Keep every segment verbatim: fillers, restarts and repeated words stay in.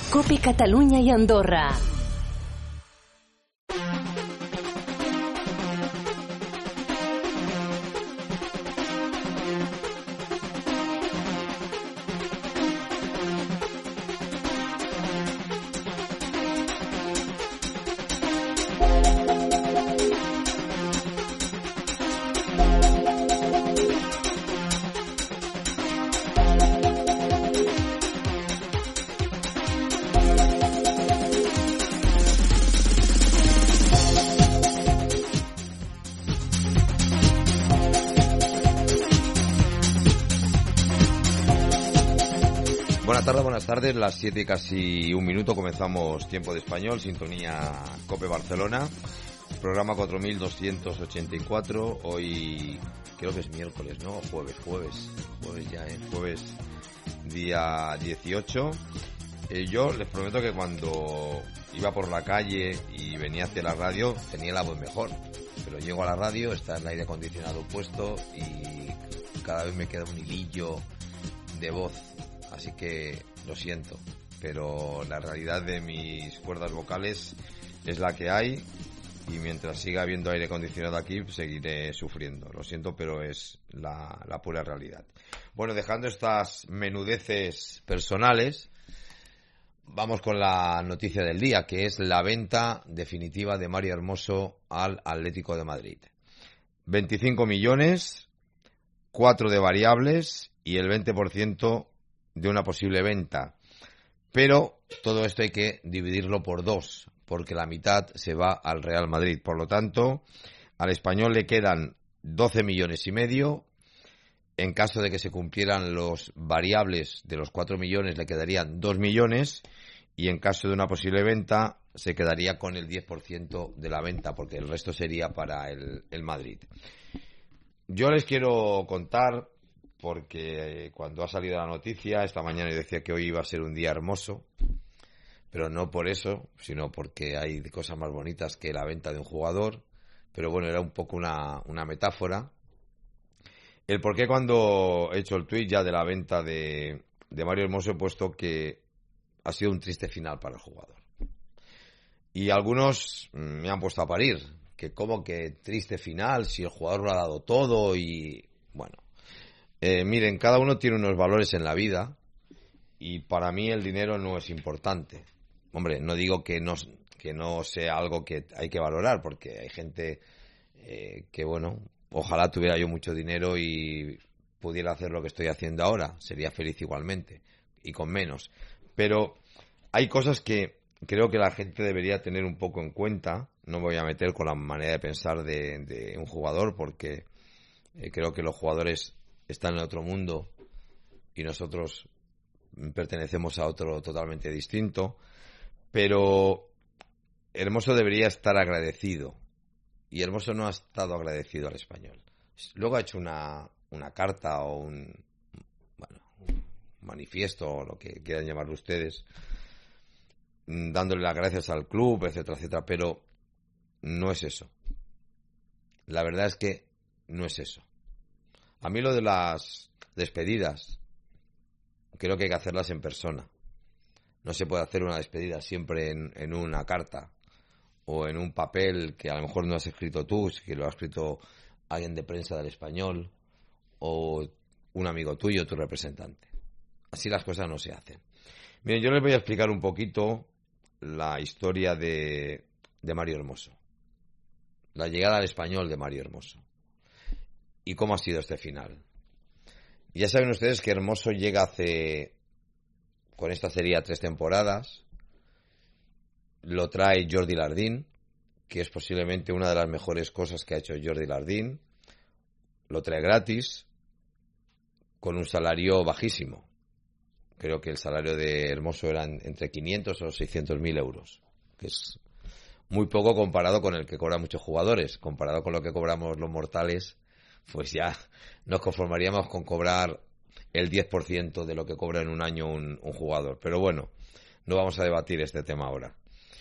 COPE Catalunya i Andorra. Buenas tardes, las siete y casi un minuto, comenzamos Tiempo de Español, sintonía COPE Barcelona, programa cuatro mil doscientos ochenta y cuatro, hoy creo que es miércoles, ¿no? Jueves, jueves, jueves ya, ¿eh? Jueves día dieciocho. Eh, yo les prometo que cuando iba por la calle y venía hacia la radio tenía la voz mejor, pero llego a la radio, está el aire acondicionado puesto y cada vez me queda un hilillo de voz. Así que lo siento, pero la realidad de mis cuerdas vocales es la que hay y mientras siga habiendo aire acondicionado aquí seguiré sufriendo. Lo siento, pero es la, la pura realidad. Bueno, dejando estas menudeces personales, vamos con la noticia del día, que es la venta definitiva de Mario Hermoso al Atlético de Madrid. veinticinco millones, cuatro de variables y el veinte por ciento de una posible venta, pero todo esto hay que dividirlo por dos, porque la mitad se va al Real Madrid. Por lo tanto, al Español le quedan doce millones y medio. En caso de que se cumplieran los variables de los cuatro millones, le quedarían dos millones, y en caso de una posible venta se quedaría con el diez por ciento de la venta, porque el resto sería para el, el Madrid. Yo les quiero contar, porque cuando ha salido la noticia, esta mañana yo decía que hoy iba a ser un día hermoso, pero no por eso, sino porque hay cosas más bonitas que la venta de un jugador, pero bueno, era un poco una, una metáfora. El por qué cuando he hecho el tuit ya de la venta de, de Mario Hermoso he puesto que ha sido un triste final para el jugador. Y algunos me han puesto a parir, que como que triste final si el jugador lo ha dado todo y bueno. Eh, miren, cada uno tiene unos valores en la vida y para mí el dinero no es importante. Hombre, no digo que no, que no sea algo que hay que valorar, porque hay gente eh, que, bueno, ojalá tuviera yo mucho dinero y pudiera hacer lo que estoy haciendo ahora. Sería feliz igualmente y con menos. Pero hay cosas que creo que la gente debería tener un poco en cuenta. No me voy a meter con la manera de pensar de, de un jugador, porque eh, creo que los jugadores están en otro mundo y nosotros pertenecemos a otro totalmente distinto, pero Hermoso debería estar agradecido y Hermoso no ha estado agradecido al Español. Luego ha hecho una, una carta o un, bueno, un manifiesto o lo que quieran llamarlo ustedes, dándole las gracias al club, etcétera, etcétera, pero no es eso. La verdad es que no es eso. A mí lo de las despedidas, creo que hay que hacerlas en persona. No se puede hacer una despedida siempre en, en una carta o en un papel que a lo mejor no has escrito tú, que lo ha escrito alguien de prensa del Español o un amigo tuyo, tu representante. Así las cosas no se hacen. Miren, yo les voy a explicar un poquito la historia de, de Mario Hermoso. La llegada al Español de Mario Hermoso. ¿Y cómo ha sido este final? Ya saben ustedes que Hermoso llega hace, con esta sería tres temporadas, lo trae Jordi Lardín, que es posiblemente una de las mejores cosas que ha hecho Jordi Lardín, lo trae gratis, con un salario bajísimo. Creo que el salario de Hermoso era entre quinientos o seiscientos mil euros, que es muy poco comparado con el que cobran muchos jugadores, comparado con lo que cobramos los mortales. Pues ya nos conformaríamos con cobrar el diez por ciento de lo que cobra en un año un, un jugador. Pero bueno, no vamos a debatir este tema ahora.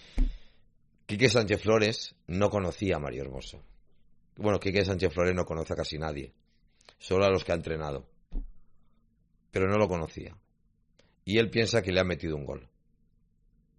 Quique Sánchez Flores no conocía a Mario Hermoso. Bueno, Quique Sánchez Flores no conoce a casi nadie, solo a los que ha entrenado. Pero no lo conocía. Y él piensa que le ha metido un gol.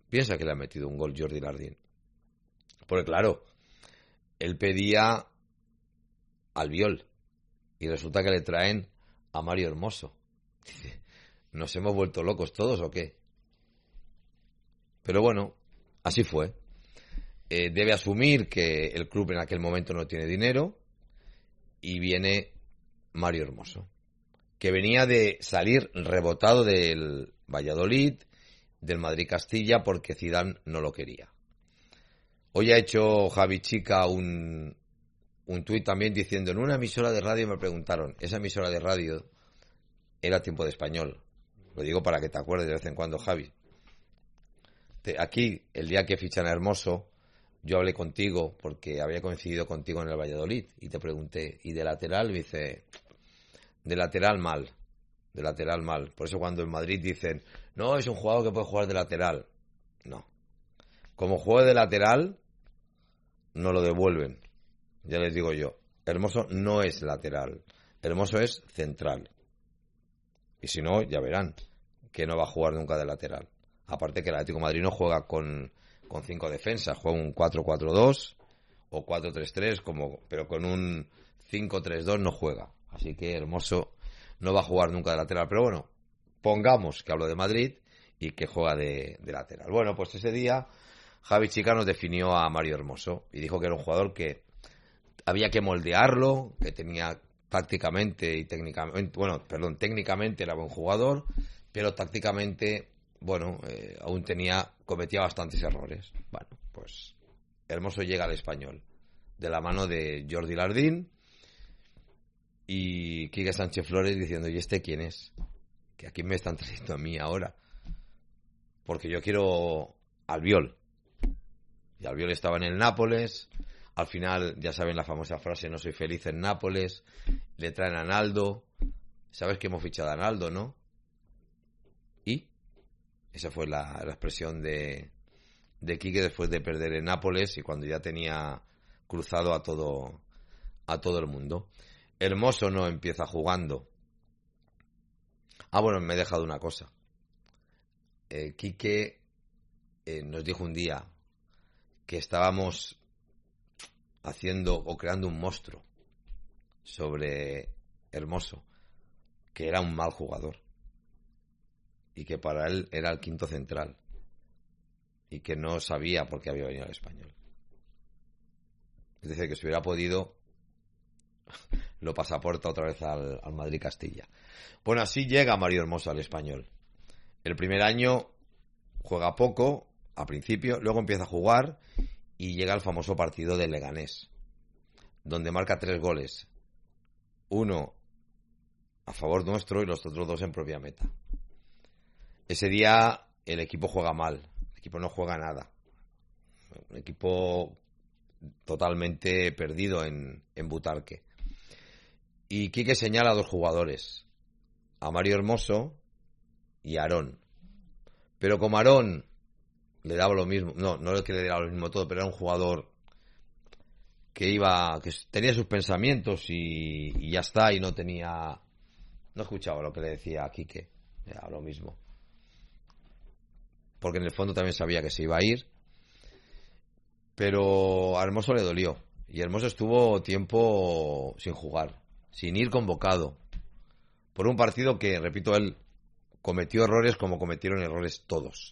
piensa que le ha metido un gol Jordi Lardín. Porque claro, él pedía Albiol y resulta que le traen a Mario Hermoso. Dice, ¿nos hemos vuelto locos todos o qué? Pero bueno, así fue. Eh, debe asumir que el club en aquel momento no tiene dinero y viene Mario Hermoso, que venía de salir rebotado del Valladolid, del Madrid-Castilla, porque Zidane no lo quería. Hoy ha hecho Javi Chica un, un tuit también diciendo, en una emisora de radio me preguntaron, esa emisora de radio era Tiempo de Español. Lo digo para que te acuerdes de vez en cuando, Javi. Te, aquí, el día que fichan a Hermoso, yo hablé contigo porque había coincidido contigo en el Valladolid y te pregunté, ¿y de lateral? Me dice, de lateral mal, de lateral mal. Por eso cuando en Madrid dicen, no, es un jugador que puede jugar de lateral. No. Como juegue de lateral, no lo devuelven. Ya les digo yo, Hermoso no es lateral, Hermoso es central. Y si no, ya verán que no va a jugar nunca de lateral. Aparte que el Atlético de Madrid no juega con, con cinco defensas, juega un cuatro cuatro dos o cuatro tres tres, como, pero con un cinco tres dos no juega. Así que Hermoso no va a jugar nunca de lateral. Pero bueno, pongamos que hablo de Madrid y que juega de, de lateral. Bueno, pues ese día Javi Chica nos definió a Mario Hermoso y dijo que era un jugador que había que moldearlo, que tenía tácticamente y técnicamente, bueno, perdón, técnicamente era buen jugador, pero tácticamente, bueno, eh, aún tenía, cometía bastantes errores. Bueno, pues Hermoso llega al Español, de la mano de Jordi Lardín y Quique Sánchez Flores diciendo, ¿y este quién es? Que aquí me están trayendo a mí ahora, porque yo quiero Albiol. Y Albiol estaba en el Nápoles. Al final, ya saben la famosa frase, no soy feliz en Nápoles. Le traen a Naldo. Sabes que hemos fichado a Naldo, ¿no? Y esa fue la, la expresión de, de Quique después de perder en Nápoles y cuando ya tenía cruzado a todo, a todo el mundo. Hermoso no empieza jugando. Ah, bueno, me he dejado una cosa. Eh, Quique eh, nos dijo un día que estábamos haciendo o creando un monstruo sobre Hermoso, que era un mal jugador y que para él era el quinto central y que no sabía por qué había venido al Español. Es decir, que si hubiera podido lo pasaporta otra vez al, al Madrid-Castilla. Bueno, así llega Mario Hermoso al Español. El primer año juega poco a principio, luego empieza a jugar y llega al famoso partido de Leganés, donde marca tres goles. Uno a favor nuestro y los otros dos en propia meta. Ese día el equipo juega mal, el equipo no juega nada. Un equipo totalmente perdido en, en Butarque. Y Quique señala a dos jugadores, a Mario Hermoso y a Aarón. Pero como Aarón le daba lo mismo, no, no es que le daba lo mismo todo, pero era un jugador que iba, que tenía sus pensamientos y, y ya está, y no tenía, no escuchaba lo que le decía a Quique, era lo mismo. Porque en el fondo también sabía que se iba a ir, pero a Hermoso le dolió, y Hermoso estuvo tiempo sin jugar, sin ir convocado, por un partido que, repito, él cometió errores como cometieron errores todos.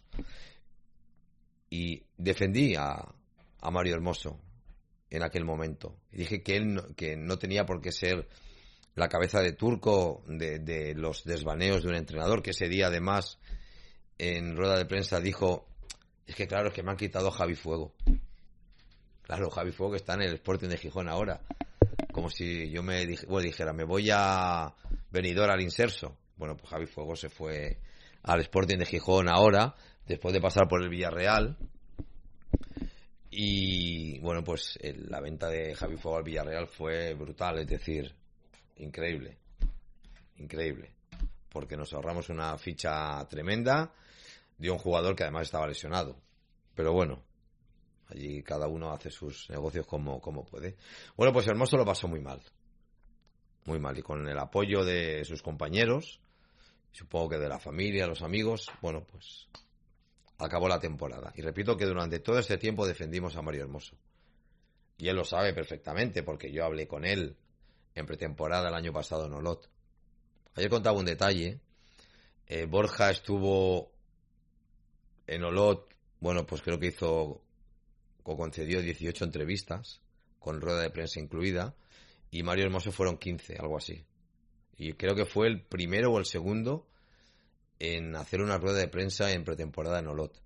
Y defendí a, a Mario Hermoso en aquel momento. Y dije que él no, que no tenía por qué ser la cabeza de turco de, de los desvaneos de un entrenador, que ese día además en rueda de prensa dijo, es que claro, es que me han quitado a Javi Fuego. Claro, Javi Fuego que está en el Sporting de Gijón ahora. Como si yo me dije, bueno, dijera, me voy a Benidorm al Inserso. Bueno, pues Javi Fuego se fue al Sporting de Gijón ahora, después de pasar por el Villarreal. Y bueno, pues el, la venta de Javi Fuego al Villarreal fue brutal, es decir, increíble, increíble, porque nos ahorramos una ficha tremenda de un jugador que además estaba lesionado. Pero bueno, allí cada uno hace sus negocios como, como puede. Bueno, pues Hermoso lo pasó muy mal, muy mal, y con el apoyo de sus compañeros, supongo que de la familia, los amigos, bueno, pues acabó la temporada. Y repito que durante todo este tiempo defendimos a Mario Hermoso. Y él lo sabe perfectamente, porque yo hablé con él en pretemporada el año pasado en Olot. Ayer contaba un detalle. Eh, Borja estuvo en Olot, bueno, pues creo que hizo, o concedió dieciocho entrevistas, con rueda de prensa incluida, y Mario Hermoso fueron quince, algo así. Y creo que fue el primero o el segundo en hacer una rueda de prensa en pretemporada en Olot.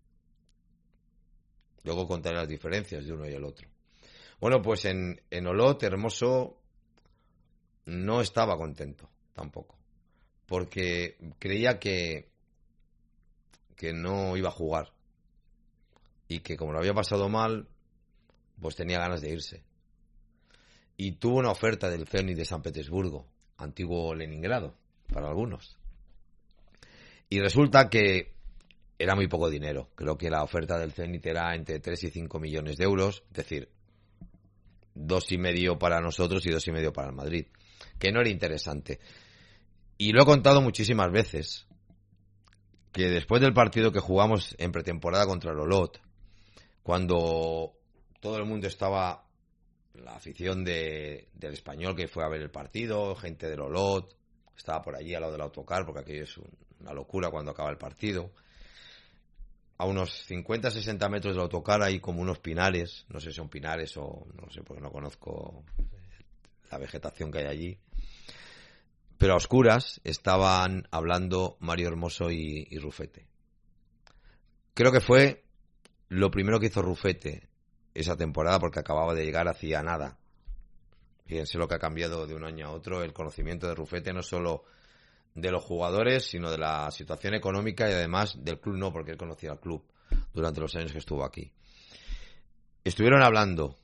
Luego contaré las diferencias de uno y el otro. Bueno, pues en, en Olot Hermoso no estaba contento tampoco, porque creía que, que no iba a jugar y que como lo había pasado mal, pues tenía ganas de irse. Y tuvo una oferta del Zenit de San Petersburgo, antiguo Leningrado, para algunos. Y resulta que era muy poco dinero. Creo que la oferta del Zenit era entre tres y cinco millones de euros, es decir, dos y medio para nosotros y dos y medio para el Madrid, que no era interesante. Y lo he contado muchísimas veces, que después del partido que jugamos en pretemporada contra el Olot, cuando todo el mundo estaba, la afición de, del Español que fue a ver el partido, gente del Olot, estaba por allí al lado del autocar, porque aquello es un, una locura cuando acaba el partido. A unos cincuenta a sesenta metros del autocar hay como unos pinares, no sé si son pinares o no sé porque no conozco la vegetación que hay allí, pero a oscuras estaban hablando Mario Hermoso y, y Rufete. Creo que fue lo primero que hizo Rufete esa temporada, porque acababa de llegar hacía nada. Fíjense lo que ha cambiado de un año a otro el conocimiento de Rufete, no solo de los jugadores, sino de la situación económica y además del club, no, porque él conocía al club durante los años que estuvo aquí. Estuvieron hablando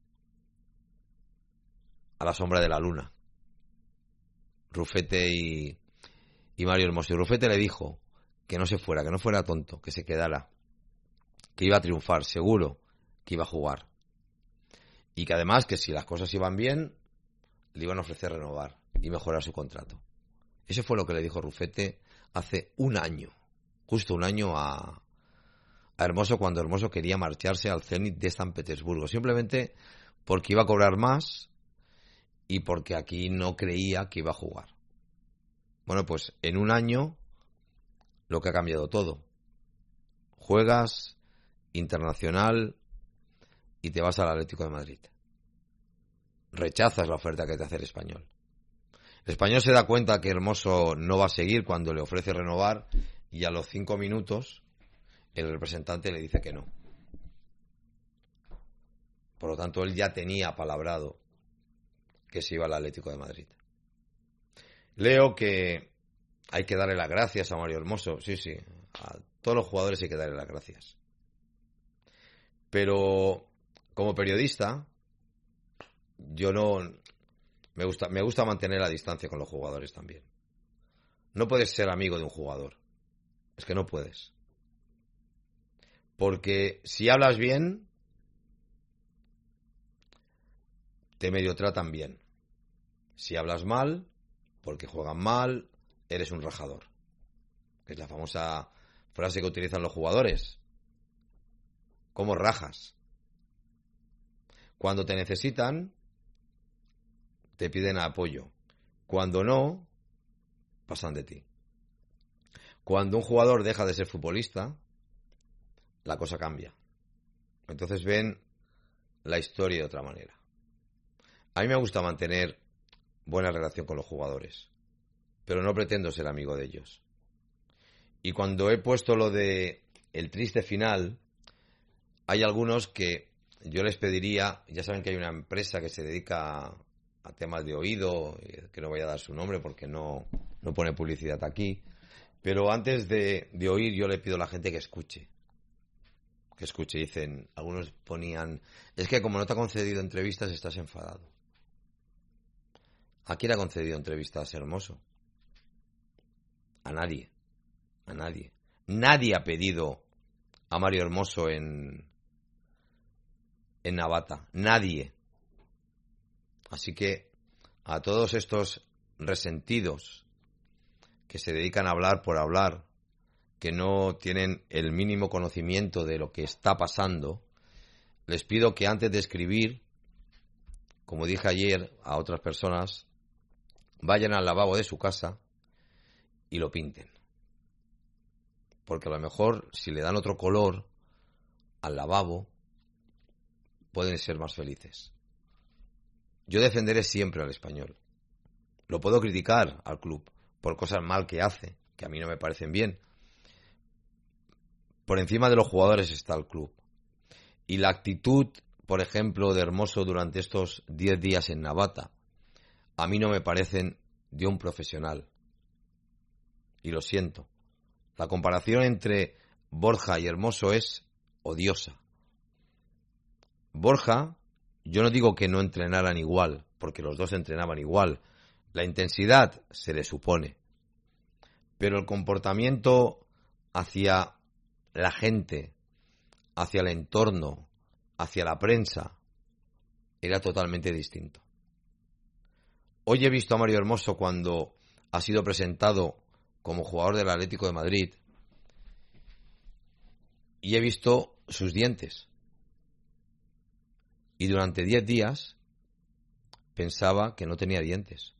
a la sombra de la luna, Rufete y, y Mario Hermoso. Y Rufete le dijo que no se fuera, que no fuera tonto, que se quedara, que iba a triunfar, seguro que iba a jugar. Y que además, que si las cosas iban bien, le iban a ofrecer renovar y mejorar su contrato. Eso fue lo que le dijo Rufete hace un año, justo un año a, a Hermoso, cuando Hermoso quería marcharse al Zenit de San Petersburgo, simplemente porque iba a cobrar más y porque aquí no creía que iba a jugar. Bueno, pues en un año lo que ha cambiado todo. Juegas internacional y te vas al Atlético de Madrid. Rechazas la oferta que te hace el Español. El Español se da cuenta que Hermoso no va a seguir cuando le ofrece renovar y a los cinco minutos el representante le dice que no. Por lo tanto, él ya tenía apalabrado que se iba al Atlético de Madrid. Leo que hay que darle las gracias a Mario Hermoso. Sí, sí, a todos los jugadores hay que darle las gracias. Pero como periodista, yo no... Me gusta, me gusta mantener la distancia con los jugadores también. No puedes ser amigo de un jugador. Es que no puedes. Porque si hablas bien, te medio tratan bien. Si hablas mal, porque juegan mal, eres un rajador. Que es la famosa frase que utilizan los jugadores. ¿Cómo rajas? Cuando te necesitan, te piden apoyo. Cuando no, pasan de ti. Cuando un jugador deja de ser futbolista, la cosa cambia. Entonces ven la historia de otra manera. A mí me gusta mantener buena relación con los jugadores, pero no pretendo ser amigo de ellos. Y cuando he puesto lo de el triste final, hay algunos que yo les pediría, ya saben que hay una empresa que se dedica a a temas de oído, que no voy a dar su nombre porque no, no pone publicidad aquí, pero antes de, de oír yo le pido a la gente que escuche, que escuche. Dicen, algunos ponían, es que como no te ha concedido entrevistas estás enfadado. ¿A quién ha concedido entrevistas, Hermoso? A nadie, a nadie. Nadie ha pedido a Mario Hermoso en, en Navata, nadie. Así que a todos estos resentidos que se dedican a hablar por hablar, que no tienen el mínimo conocimiento de lo que está pasando, les pido que antes de escribir, como dije ayer a otras personas, vayan al lavabo de su casa y lo pinten. Porque a lo mejor, si le dan otro color al lavabo, pueden ser más felices. Yo defenderé siempre al Español. Lo puedo criticar al club por cosas mal que hace, que a mí no me parecen bien. Por encima de los jugadores está el club. Y la actitud, por ejemplo, de Hermoso durante estos diez días en Navata, a mí no me parecen de un profesional. Y lo siento. La comparación entre Borja y Hermoso es odiosa. Borja, yo no digo que no entrenaran igual, porque los dos entrenaban igual. La intensidad se le supone. Pero el comportamiento hacia la gente, hacia el entorno, hacia la prensa, era totalmente distinto. Hoy he visto a Mario Hermoso cuando ha sido presentado como jugador del Atlético de Madrid y he visto sus dientes. Y durante diez días pensaba que no tenía dientes.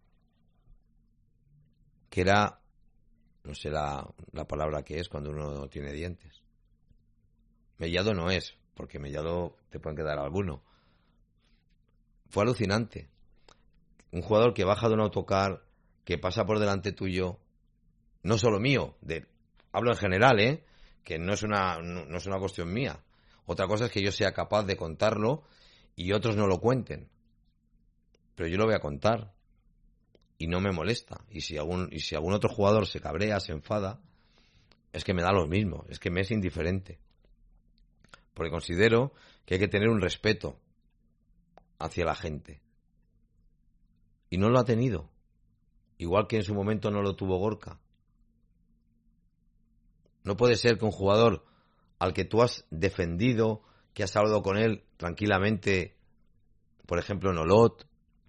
Que era, no sé la, la palabra que es cuando uno no tiene dientes. Mellado no es, porque mellado te pueden quedar alguno. Fue alucinante. Un jugador que baja de un autocar, que pasa por delante tuyo, no solo mío, de, hablo en general, ¿eh? Que no es una, no, no es una cuestión mía. Otra cosa es que yo sea capaz de contarlo y otros no lo cuenten. Pero yo lo voy a contar y no me molesta. Y si algún, y si algún otro jugador se cabrea, se enfada, es que me da lo mismo, es que me es indiferente. Porque considero que hay que tener un respeto hacia la gente. Y no lo ha tenido. Igual que en su momento no lo tuvo Gorka. No puede ser que un jugador al que tú has defendido, que has hablado con él tranquilamente, por ejemplo en Olot,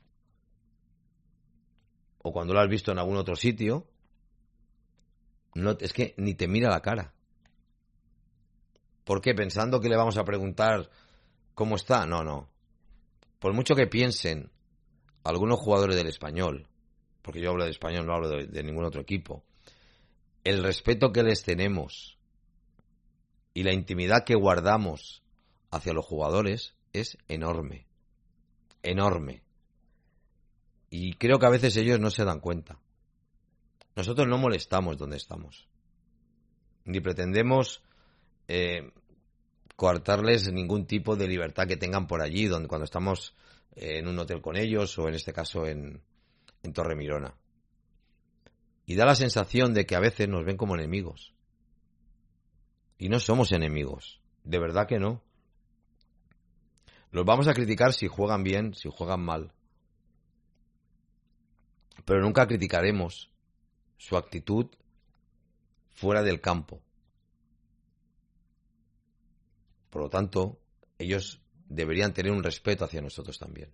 o cuando lo has visto en algún otro sitio, no, es que ni te mira la cara. ¿Por qué? Pensando que le vamos a preguntar cómo está. No, no. Por mucho que piensen algunos jugadores del Español, porque yo hablo de Español, no hablo de, de ningún otro equipo, el respeto que les tenemos y la intimidad que guardamos hacia los jugadores es enorme. Enorme. Y creo que a veces ellos no se dan cuenta. Nosotros no molestamos donde estamos. Ni pretendemos eh, coartarles ningún tipo de libertad que tengan por allí, donde cuando estamos eh, en un hotel con ellos, o en este caso en, en Torremirona. Y da la sensación de que a veces nos ven como enemigos. Y no somos enemigos. De verdad que no. Los vamos a criticar si juegan bien, si juegan mal. Pero nunca criticaremos su actitud fuera del campo. Por lo tanto, ellos deberían tener un respeto hacia nosotros también.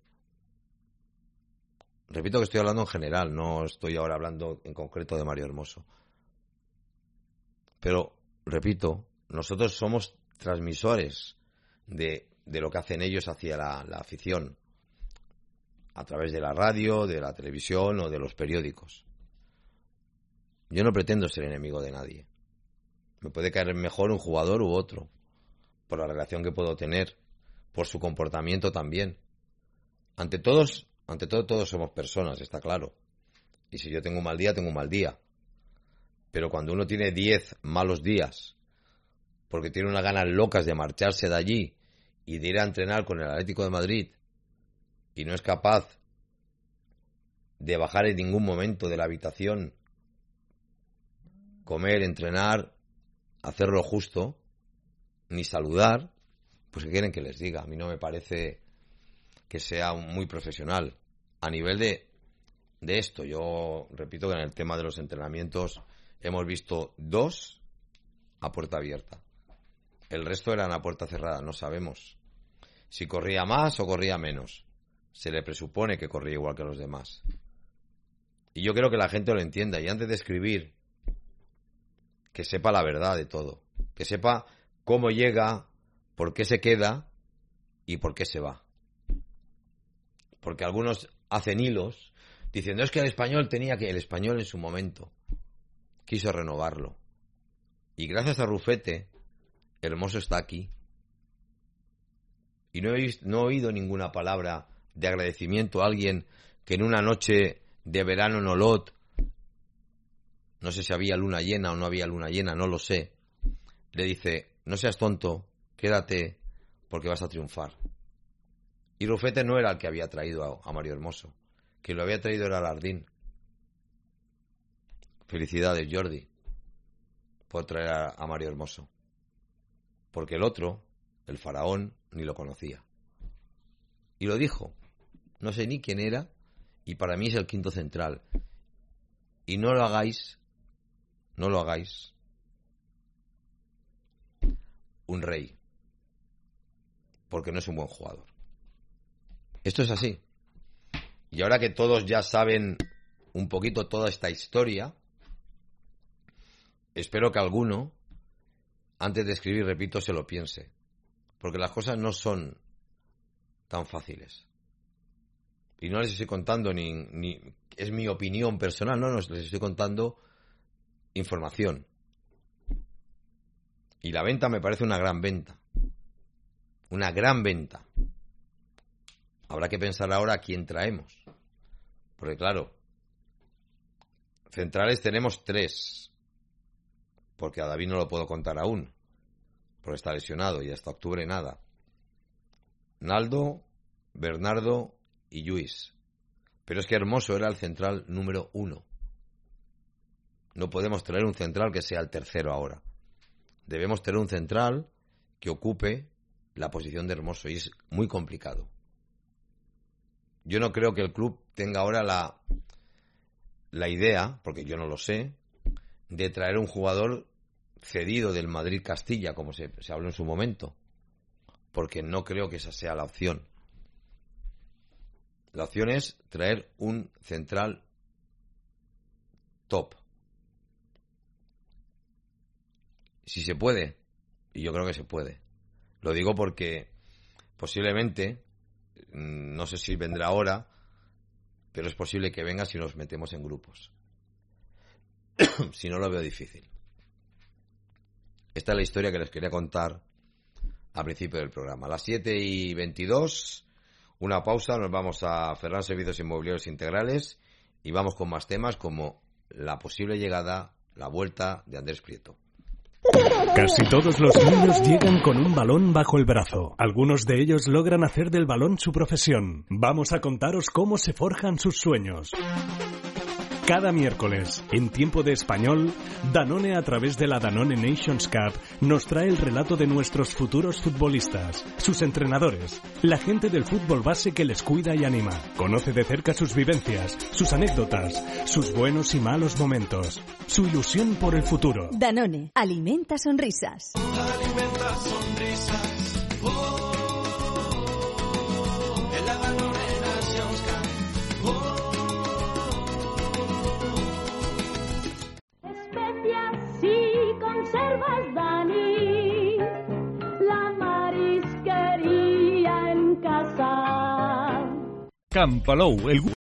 Repito que estoy hablando en general, no estoy ahora hablando en concreto de Mario Hermoso. Pero, repito, nosotros somos transmisores de, de lo que hacen ellos hacia la, la afición, a través de la radio, de la televisión o de los periódicos. Yo no pretendo ser enemigo de nadie. Me puede caer mejor un jugador u otro, por la relación que puedo tener, por su comportamiento también. Ante todos, ante todo, todos somos personas, está claro. Y si yo tengo un mal día, tengo un mal día. Pero cuando uno tiene diez malos días, porque tiene unas ganas locas de marcharse de allí y de ir a entrenar con el Atlético de Madrid, y no es capaz de bajar en ningún momento de la habitación, comer, entrenar, hacer lo justo, ni saludar, pues ¿qué quieren que les diga? A mí no me parece que sea muy profesional. A nivel de, de esto, yo repito que en el tema de los entrenamientos hemos visto dos a puerta abierta. El resto eran a puerta cerrada, no sabemos si corría más o corría menos. Se le presupone que corría igual que los demás. Y yo creo que la gente lo entienda. Y antes de escribir que sepa la verdad de todo, que sepa cómo llega, por qué se queda y por qué se va. Porque algunos hacen hilos diciendo es que el Español tenía que... El Español en su momento quiso renovarlo. Y gracias a Rufete, Hermoso está aquí. Y no he, visto, no he oído ninguna palabra de agradecimiento a alguien que en una noche de verano en Olot, no sé si había luna llena o no había luna llena, no lo sé, le dice, no seas tonto, quédate porque vas a triunfar. Y Rufete no era el que había traído a, a Mario Hermoso, quien lo había traído era Lardín. Felicidades, Jordi, por traer a, a Mario Hermoso. Porque el otro, el faraón, ni lo conocía. Y lo dijo, no sé ni quién era, y para mí es el quinto central. Y no lo hagáis, no lo hagáis un rey, porque no es un buen jugador. Esto es así. Y ahora que todos ya saben un poquito toda esta historia, espero que alguno, antes de escribir, repito, se lo piense. Porque las cosas no son tan fáciles. Y no les estoy contando ni, ni... es mi opinión personal, no, no, les estoy contando información. Y la venta me parece una gran venta. Una gran venta. Habrá que pensar ahora a quién traemos. Porque claro, centrales tenemos tres. Porque a David no lo puedo contar aún. Porque está lesionado y hasta octubre nada. Naldo, Bernardo y Lluís. Pero es que Hermoso era el central número uno. No podemos tener un central que sea el tercero ahora. Debemos tener un central que ocupe la posición de Hermoso y es muy complicado. Yo no creo que el club tenga ahora la, la idea, porque yo no lo sé, de traer un jugador cedido del Madrid-Castilla, como se, se habló en su momento, porque no creo que esa sea la opción. La opción es traer un central top. Si se puede, y yo creo que se puede. Lo digo porque posiblemente, no sé si vendrá ahora, pero es posible que venga si nos metemos en grupos. Si no, lo veo difícil. Esta es la historia que les quería contar al principio del programa. A las siete y veintidós, una pausa, nos vamos a Ferran Servicios Inmobiliarios Integrales y vamos con más temas como la posible llegada, la vuelta de Andrés Prieto. Casi todos los niños llegan con un balón bajo el brazo. Algunos de ellos logran hacer del balón su profesión. Vamos a contaros cómo se forjan sus sueños. Cada miércoles, en Tiempo de Español, Danone, a través de la Danone Nations Cup, nos trae el relato de nuestros futuros futbolistas, sus entrenadores, la gente del fútbol base que les cuida y anima. Conoce de cerca sus vivencias, sus anécdotas, sus buenos y malos momentos, su ilusión por el futuro. Danone, alimenta sonrisas. Alimenta sonrisas. Oh, en la Danone Nations Cup. Oh. Conservas Dani, la marisquería en casa. Campalou, el gusto.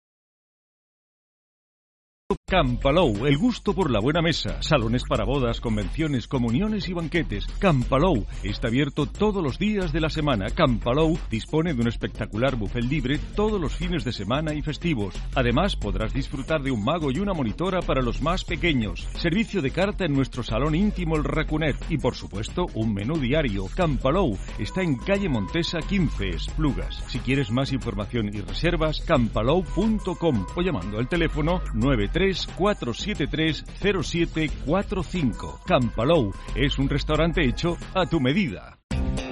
Campalou, el gusto por la buena mesa. Salones para bodas, convenciones, comuniones y banquetes. Campalou está abierto todos los días de la semana. Campalou dispone de un espectacular buffet libre todos los fines de semana y festivos. Además, podrás disfrutar de un mago y una monitora para los más pequeños. Servicio de carta en nuestro salón íntimo El Racunet. Y por supuesto, un menú diario. Campalou está en calle Montesa quince, Esplugas. Si quieres más información y reservas, campalou punto com o llamando al teléfono nueve tres cuatro siete tres cero siete cuatro cinco. Campalou es un restaurante hecho a tu medida.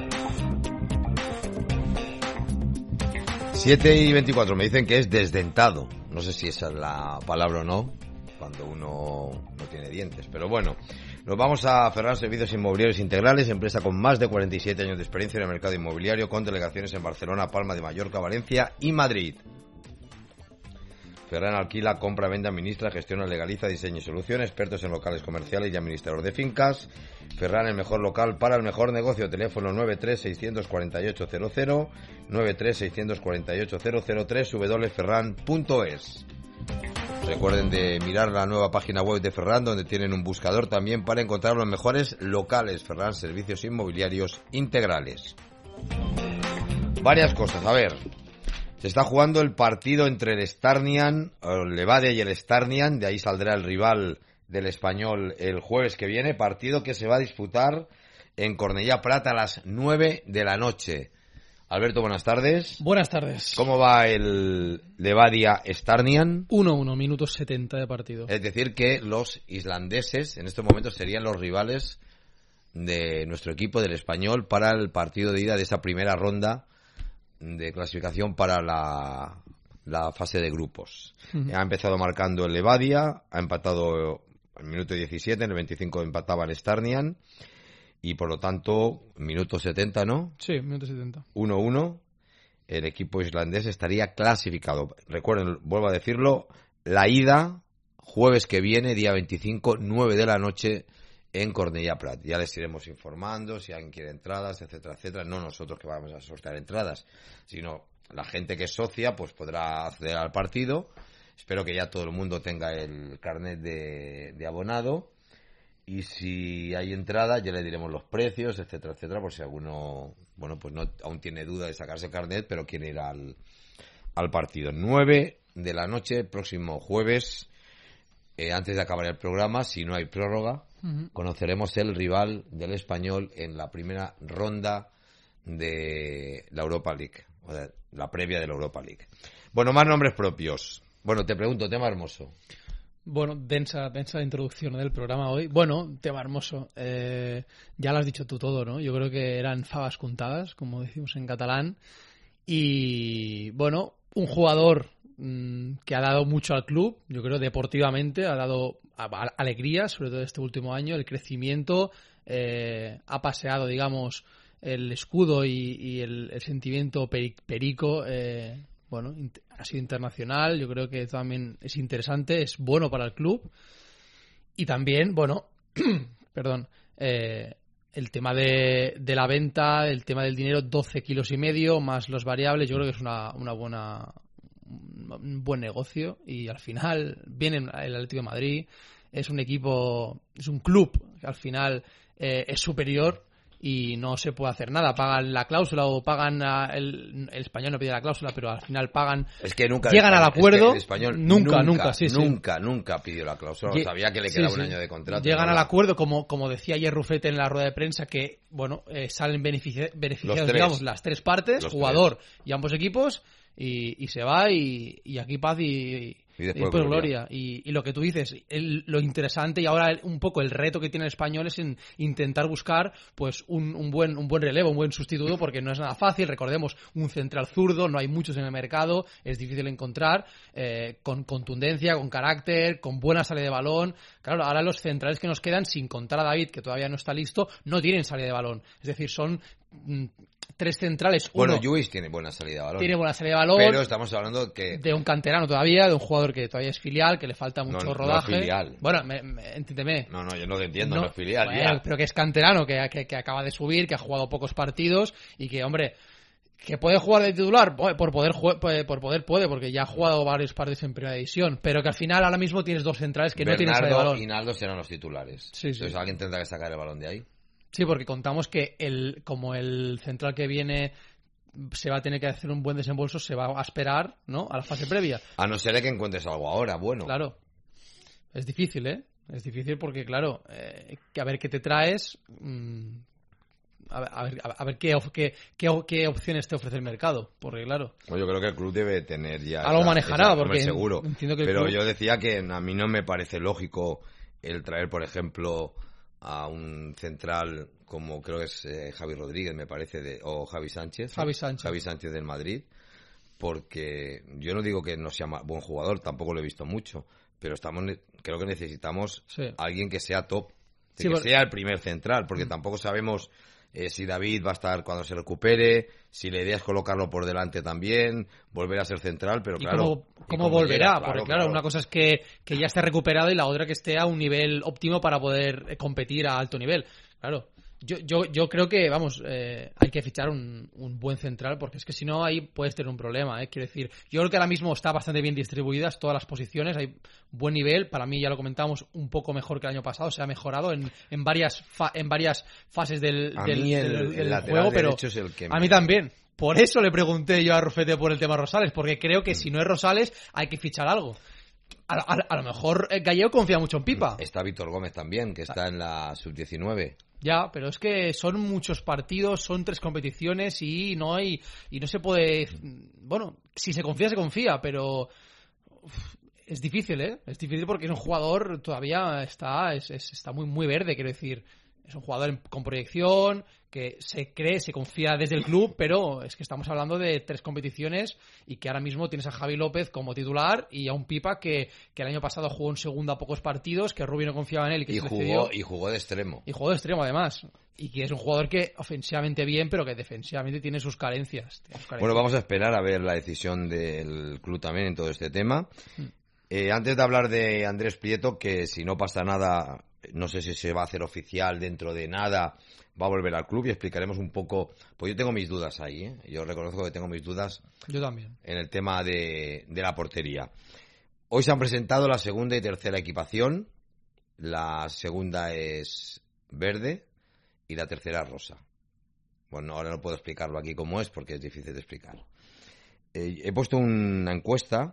siete y veinticuatro, me dicen que es desdentado. No sé si esa es la palabra o no, cuando uno no tiene dientes. Pero bueno, nos vamos a Ferran Servicios Inmobiliarios Integrales, empresa con más de cuarenta y siete años de experiencia en el mercado inmobiliario, con delegaciones en Barcelona, Palma de Mallorca, Valencia y Madrid. Ferran alquila, compra, vende, administra, gestiona, legaliza, diseño y solución, expertos en locales comerciales y administrador de fincas. Ferran, el mejor local para el mejor negocio. Teléfono nueve tres seis cuatro ocho cero cero, nueve tres seis cuatro ocho cero cero tres, w w w punto ferran punto es. Recuerden de mirar la nueva página web de Ferran, donde tienen un buscador también para encontrar los mejores locales. Ferran, servicios inmobiliarios integrales. Varias cosas, a ver. Se está jugando el partido entre el Starnian, el Levadia y el Starnian, de ahí saldrá el rival del Español el jueves que viene, partido que se va a disputar en Cornellà Prat a las nueve de la noche. Alberto, buenas tardes. Buenas tardes. ¿Cómo va el Levadia Starnian? uno uno, minutos setenta de partido. Es decir, que los islandeses en estos momentos serían los rivales de nuestro equipo del Español para el partido de ida de esa primera ronda de clasificación para la, la fase de grupos. Uh-huh. Ha empezado marcando el Levadia, ha empatado en el minuto diecisiete, en el veinticinco empataba el Starnian, y por lo tanto, minuto setenta, ¿no? Sí, minuto setenta. uno uno, el equipo islandés estaría clasificado. Recuerden, vuelvo a decirlo, la ida, jueves que viene, día veinticinco, nueve de la noche, en Cornellà Prat. Ya les iremos informando si alguien quiere entradas, etcétera, etcétera. No nosotros que vamos a sortear entradas, sino la gente que es socia pues podrá acceder al partido. Espero que ya todo el mundo tenga el carnet de, de abonado. Y si hay entrada, ya le diremos los precios, etcétera, etcétera, por si alguno, bueno, pues no aún tiene duda de sacarse el carnet, pero quiere ir al, al partido. nueve de la noche, próximo jueves, eh, antes de acabar el programa, si no hay prórroga, uh-huh, conoceremos el rival del Español en la primera ronda de la Europa League, o sea, la previa de la Europa League. Bueno, más nombres propios. Bueno, te pregunto, tema hermoso. Bueno, densa, densa introducción del programa hoy. Bueno, tema hermoso. Eh, ya lo has dicho tú todo, ¿no? Yo creo que eran fabas contadas, como decimos en catalán. Y, bueno, un jugador mmm, que ha dado mucho al club, yo creo, deportivamente, ha dado a, a, alegría, sobre todo este último año, el crecimiento, eh, ha paseado, digamos, el escudo y, y el, el sentimiento peri, perico, eh, bueno, ha sido internacional, yo creo que también es interesante, es bueno para el club. Y también, bueno, perdón, eh, el tema de, de la venta, el tema del dinero, doce kilos y medio, más los variables, yo creo que es una, una buena, un buen negocio. Y al final viene el Atlético de Madrid, es un equipo, es un club que al final eh, es superior y no se puede hacer nada. Pagan la cláusula o pagan a el, el español no pide la cláusula, pero al final pagan. Es que nunca llegan al acuerdo. Es que el español nunca, nunca, nunca, sí, nunca, sí. nunca pidió la cláusula. Lle- Sabía que le quedaba sí, un sí. año de contrato. Llegan ¿no? al acuerdo, como, como decía ayer Rufete en la rueda de prensa, que bueno eh, salen benefici- beneficiados, digamos, las tres partes, Los jugador tres. y ambos equipos, y, y se va y, y aquí paz y. Y Y después, después gloria. gloria. Y, y lo que tú dices, el, lo interesante y ahora el- un poco el reto que tiene el español es en intentar buscar pues un, un buen un buen relevo, un buen sustituto, porque no es nada fácil. Recordemos, un central zurdo, no hay muchos en el mercado, es difícil encontrar, eh, con contundencia, con carácter, con buena salida de balón. Claro, ahora los centrales que nos quedan, sin contar a David, que todavía no está listo, no tienen salida de balón. Es decir, son mm, tres centrales. Bueno, Uno Lluís tiene buena salida de balón. tiene buena salida de balón. Pero estamos hablando que... De un canterano todavía, de un jugador que todavía es filial, que le falta mucho No, no rodaje. es filial. Bueno, me, me, entiéndeme. No, no, yo no lo entiendo, no, No, es filial. bueno, ya. pero que es canterano, que, que, que acaba de subir, que ha jugado pocos partidos y que, hombre, que puede jugar de titular, por poder, jue- por poder puede, porque ya ha jugado varios partidos en primera división, pero que al final ahora mismo tienes dos centrales que no tienen salida de Bernardo balón. y Naldo serán los titulares. Sí, sí. Entonces alguien tendrá que sacar el balón de ahí. Sí, porque contamos que el como el central que viene se va a tener que hacer un buen desembolso, se va a esperar, ¿no?, a la fase previa. A no ser de que encuentres algo ahora, bueno. Claro. Es difícil, ¿eh? Es difícil porque, claro, eh, que a ver qué te traes, mmm, a ver, a ver, a ver qué, of- qué, qué, qué opciones te ofrece el mercado. Porque, claro, Bueno, yo creo que el club debe tener ya... Algo manejará, hombre, porque seguro. entiendo que el Pero club- yo decía que a mí no me parece lógico el traer, por ejemplo, a un central como creo que es eh, Javi Rodríguez, me parece, de, o Javi Sánchez. Javi Sánchez. Javi Sánchez del Madrid. Porque yo no digo que no sea ma- buen jugador, tampoco lo he visto mucho, pero estamos ne- creo que necesitamos Sí. alguien que sea top, Sí, que por- sea el primer central, porque tampoco sabemos eh, si David va a estar cuando se recupere, si la idea es colocarlo por delante también, volver a ser central, pero ¿Y claro... cómo, y cómo cómo volverá? llega, Porque claro, claro, claro. una cosa es que, que ya esté recuperado y la otra que esté a un nivel óptimo para poder eh, competir a alto nivel. Claro, yo, yo, yo creo que, vamos, eh, hay que fichar un, un buen central, porque es que si no ahí puedes tener un problema, ¿eh? Quiero decir, yo creo que ahora mismo está bastante bien distribuidas todas las posiciones, hay buen nivel, para mí ya lo comentábamos, un poco mejor que el año pasado, se ha mejorado en, en varias fa- en varias fases del, A del, mí el- del- el del lateral juego, pero derecho es el que a me- mí también. Por eso le pregunté yo a Rufete por el tema Rosales, porque creo que si no es Rosales hay que fichar algo. A, a- a lo mejor eh, Gallego confía mucho en Pipa. Está Víctor Gómez también, que está en la sub diecinueve. Ya, pero es que son muchos partidos, son tres competiciones y no hay y no se puede. Bueno, si se confía se confía, pero uf, es difícil, ¿eh? Es difícil porque es un jugador todavía está es, es- está muy muy verde, quiero decir. Es un jugador en- con proyección que se cree, se confía desde el club, pero es que estamos hablando de tres competiciones y que ahora mismo tienes a Javi López como titular y a un Pipa que, que el año pasado jugó en segunda pocos partidos, que Rubio no confiaba en él y que Y se le jugó, cedió. y jugó de extremo. Y juego de extremo, además. Y que es un jugador que ofensivamente bien, pero que defensivamente tiene sus carencias. Tiene sus carencias. Bueno, vamos a esperar a ver la decisión del club también en todo este tema. Eh, antes de hablar de Andrés Prieto, que si no pasa nada, no sé si se va a hacer oficial dentro de nada, va a volver al club y explicaremos un poco, pues yo tengo mis dudas ahí, ¿eh? Yo reconozco que tengo mis dudas Yo también. en el tema de, de la portería. Hoy se han presentado la segunda y tercera equipación. La segunda es verde y la tercera rosa. Bueno, ahora no puedo explicarlo aquí cómo es porque es difícil de explicar. Eh, he puesto una encuesta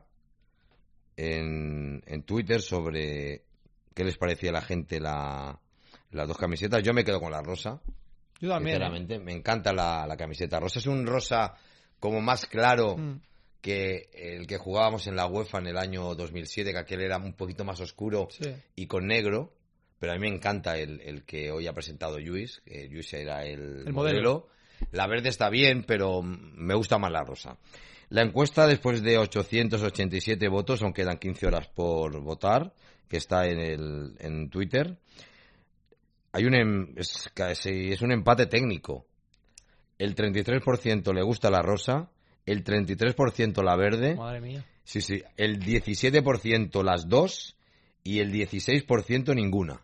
en, en Twitter sobre qué les parecía a la gente la, las dos camisetas. Yo me quedo con la rosa. Yo también. ¿eh? Sinceramente, me encanta la, la camiseta rosa. Es un rosa como más claro Mm. que el que jugábamos en la UEFA en el año dos mil siete, que aquel era un poquito más oscuro Sí. y con negro. Pero a mí me encanta el, el que hoy ha presentado Lluís, que Lluís era el, El modelo. modelo. La verde está bien, pero me gusta más la rosa. La encuesta, después de ochocientos ochenta y siete votos, aún quedan quince horas por votar, que está en el en Twitter. Hay un em- es, casi- es un empate técnico. El treinta y tres por ciento le gusta la rosa, el treinta y tres por ciento la verde, Madre mía. sí, sí, el diecisiete por ciento las dos y el dieciséis por ciento ninguna.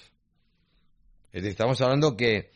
Es decir, estamos hablando que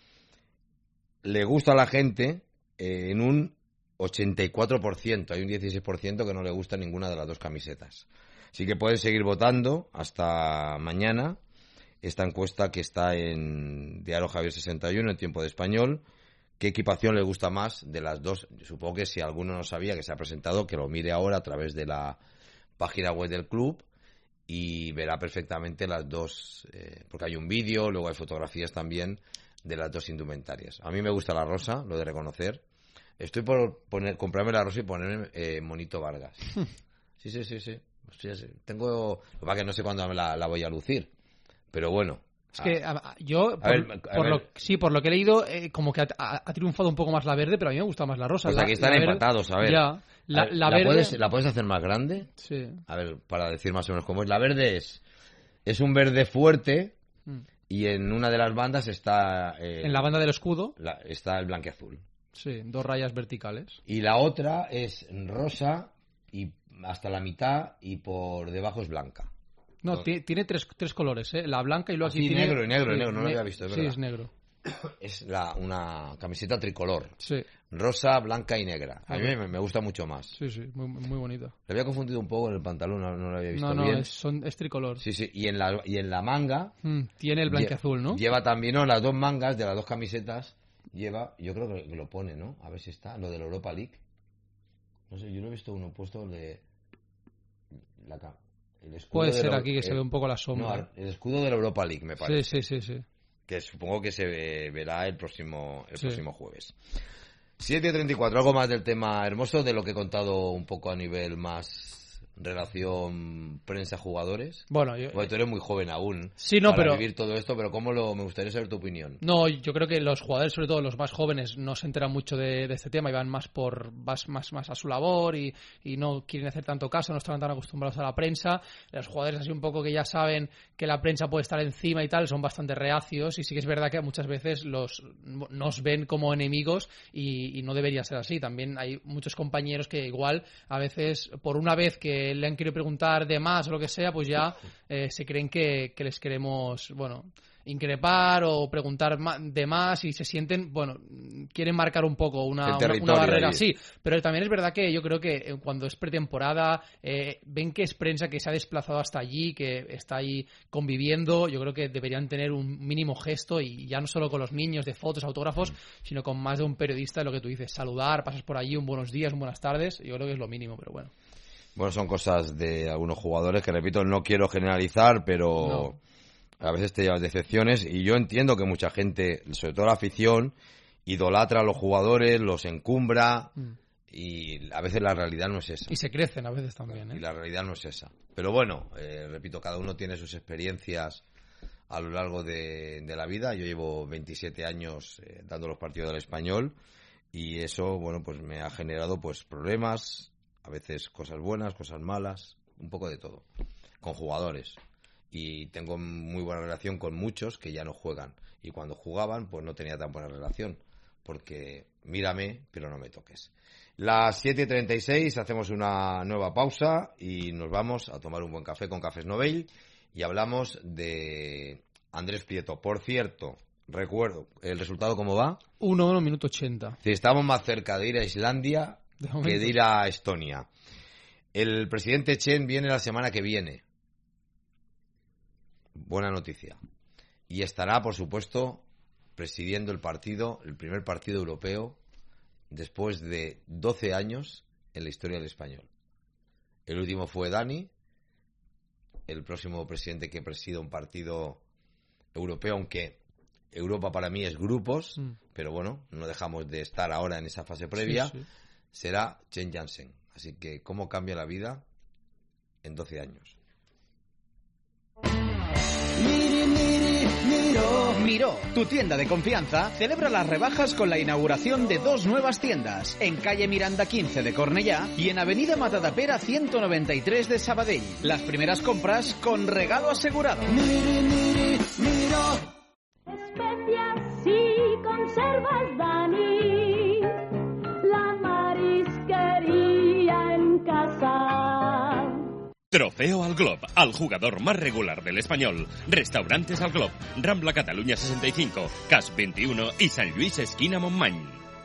le gusta a la gente eh, en un ochenta y cuatro por ciento. Hay un dieciséis por ciento que no le gusta ninguna de las dos camisetas. Así que pueden seguir votando hasta mañana. Esta encuesta que está en Diario Javier sesenta y uno, en Tiempo de Español. ¿Qué equipación le gusta más de las dos? Supongo que si alguno no sabía que se ha presentado, que lo mire ahora a través de la página web del club y verá perfectamente las dos, eh, porque hay un vídeo, luego hay fotografías también de las dos indumentarias. A mí me gusta la rosa, lo de reconocer. Estoy por poner, comprarme la rosa y ponerme eh, Monito Vargas. Sí, sí, sí, sí. Sí, sí. Tengo, lo que pasa es que no sé cuándo me la, la voy a lucir, pero bueno. Es que a- a- yo, por, ver, a por ver. lo, sí, por lo que he leído, eh, como que ha, ha- ha triunfado un poco más la verde, pero a mí me gusta más la rosa. Pues La- aquí están la verde- empatados, a ver. Ya, la, A ver, la verde... puedes, ¿La puedes hacer más grande? Sí. A ver, para decir más o menos cómo es. La verde es, es un verde fuerte Mm. y en una de las bandas está, eh, En la banda del escudo, la- está el blanqueazul. sí, dos rayas verticales. Y la otra es rosa y hasta la mitad y por debajo es blanca. No, No. ti- tiene tres, tres colores, ¿eh? La blanca y luego Ah, aquí sí, tiene... negro y negro y sí, negro, no lo ne- había visto, es Sí, verdad. es negro. Es la, una camiseta tricolor. Sí, Rosa, blanca y negra. A mí Ah, me, me gusta mucho más. sí, sí, muy, muy bonito. Le había confundido un poco en el pantalón, no, no lo había visto No, no, bien. es, son, es tricolor. Sí, sí. Y en la, y en la manga... Mm, tiene el blanqueazul, ¿no? Lleva también, no, las dos mangas de las dos camisetas. Lleva, yo creo que lo pone, ¿no? A ver si está, lo de la Europa League. No sé, yo lo he visto uno puesto de... La, ca- el escudo Puede de ser la- aquí que se el- ve un poco la No, sombra. el escudo de la Europa League, me Sí, parece. sí, sí, sí. Que supongo que se ve- verá el próximo, el Sí. próximo jueves. siete y treinta y cuatro, algo más del tema hermoso, de lo que he contado un poco a nivel más relación prensa-jugadores? Bueno, yo... Porque tú eres muy joven aún sí, no, para pero... vivir todo esto, pero ¿cómo lo...? Me gustaría saber tu opinión. No, yo creo que los jugadores, sobre todo los más jóvenes, no se enteran mucho de, de este tema y van más por más, más, más a su labor y, y no quieren hacer tanto caso, no están tan acostumbrados a la prensa. Los jugadores así un poco que ya saben que la prensa puede estar encima y tal, son bastante reacios y sí que es verdad que muchas veces los nos ven como enemigos y, y no debería ser así. También hay muchos compañeros que igual a veces, por una vez que le han querido preguntar de más o lo que sea, pues ya eh, se creen que, que les queremos, bueno, increpar o preguntar de más y se sienten, bueno, quieren marcar un poco una, una, una barrera así. Pero también es verdad que yo creo que cuando es pretemporada, eh, ven que es prensa que se ha desplazado hasta allí, que está ahí conviviendo, yo creo que deberían tener un mínimo gesto y ya no solo con los niños de fotos, autógrafos, sino con más de un periodista de lo que tú dices, saludar, pasas por allí, un buenos días, un buenas tardes, yo creo que es lo mínimo, pero bueno. Bueno, son cosas de algunos jugadores que, repito, no quiero generalizar, pero no. A veces te llevas decepciones y yo entiendo que mucha gente, sobre todo la afición, idolatra a los jugadores, los encumbra mm. y a veces la realidad no es esa. Y se crecen a veces también, ¿eh? Y la realidad no es esa. Pero bueno, eh, repito, cada uno tiene sus experiencias a lo largo de, de la vida. Yo llevo veintisiete años eh, dando los partidos del Español y eso, bueno, pues me ha generado pues problemas, a veces cosas buenas, cosas malas, un poco de todo, con jugadores. Y tengo muy buena relación con muchos que ya no juegan. Y cuando jugaban, pues no tenía tan buena relación. Porque mírame, pero no me toques. Las siete y treinta y seis, hacemos una nueva pausa y nos vamos a tomar un buen café con Cafés Novell. Y hablamos de Andrés Prieto. Por cierto, recuerdo, ¿el resultado cómo va? uno uno, minuto ochenta. Sí, estamos más cerca de ir a Islandia de que de ir a Estonia. El presidente Chen viene la semana que viene. Buena noticia. Y estará, por supuesto, presidiendo el partido, el primer partido europeo, después de doce años en la historia del Español. El último fue Dani, el próximo presidente que presida un partido europeo, aunque Europa para mí es grupos, mm. pero bueno, no dejamos de estar ahora en esa fase previa, sí, sí. Será Chen Jansen. Así que, ¿cómo cambia la vida en doce años? Miri, miri, miro. Miro, tu tienda de confianza, celebra las rebajas con la inauguración de dos nuevas tiendas, en calle Miranda quince de Cornellá y en avenida Matadapera ciento noventa y tres de Sabadell. Las primeras compras con regalo asegurado. Miri, miri, miro. Especias y conservas, Dani, la marisquería en casa. Trofeo al Glob, al jugador más regular del Español. Restaurantes al Glob, Rambla Cataluña sesenta y cinco, Cas veintiuno y San Luis esquina Montmany.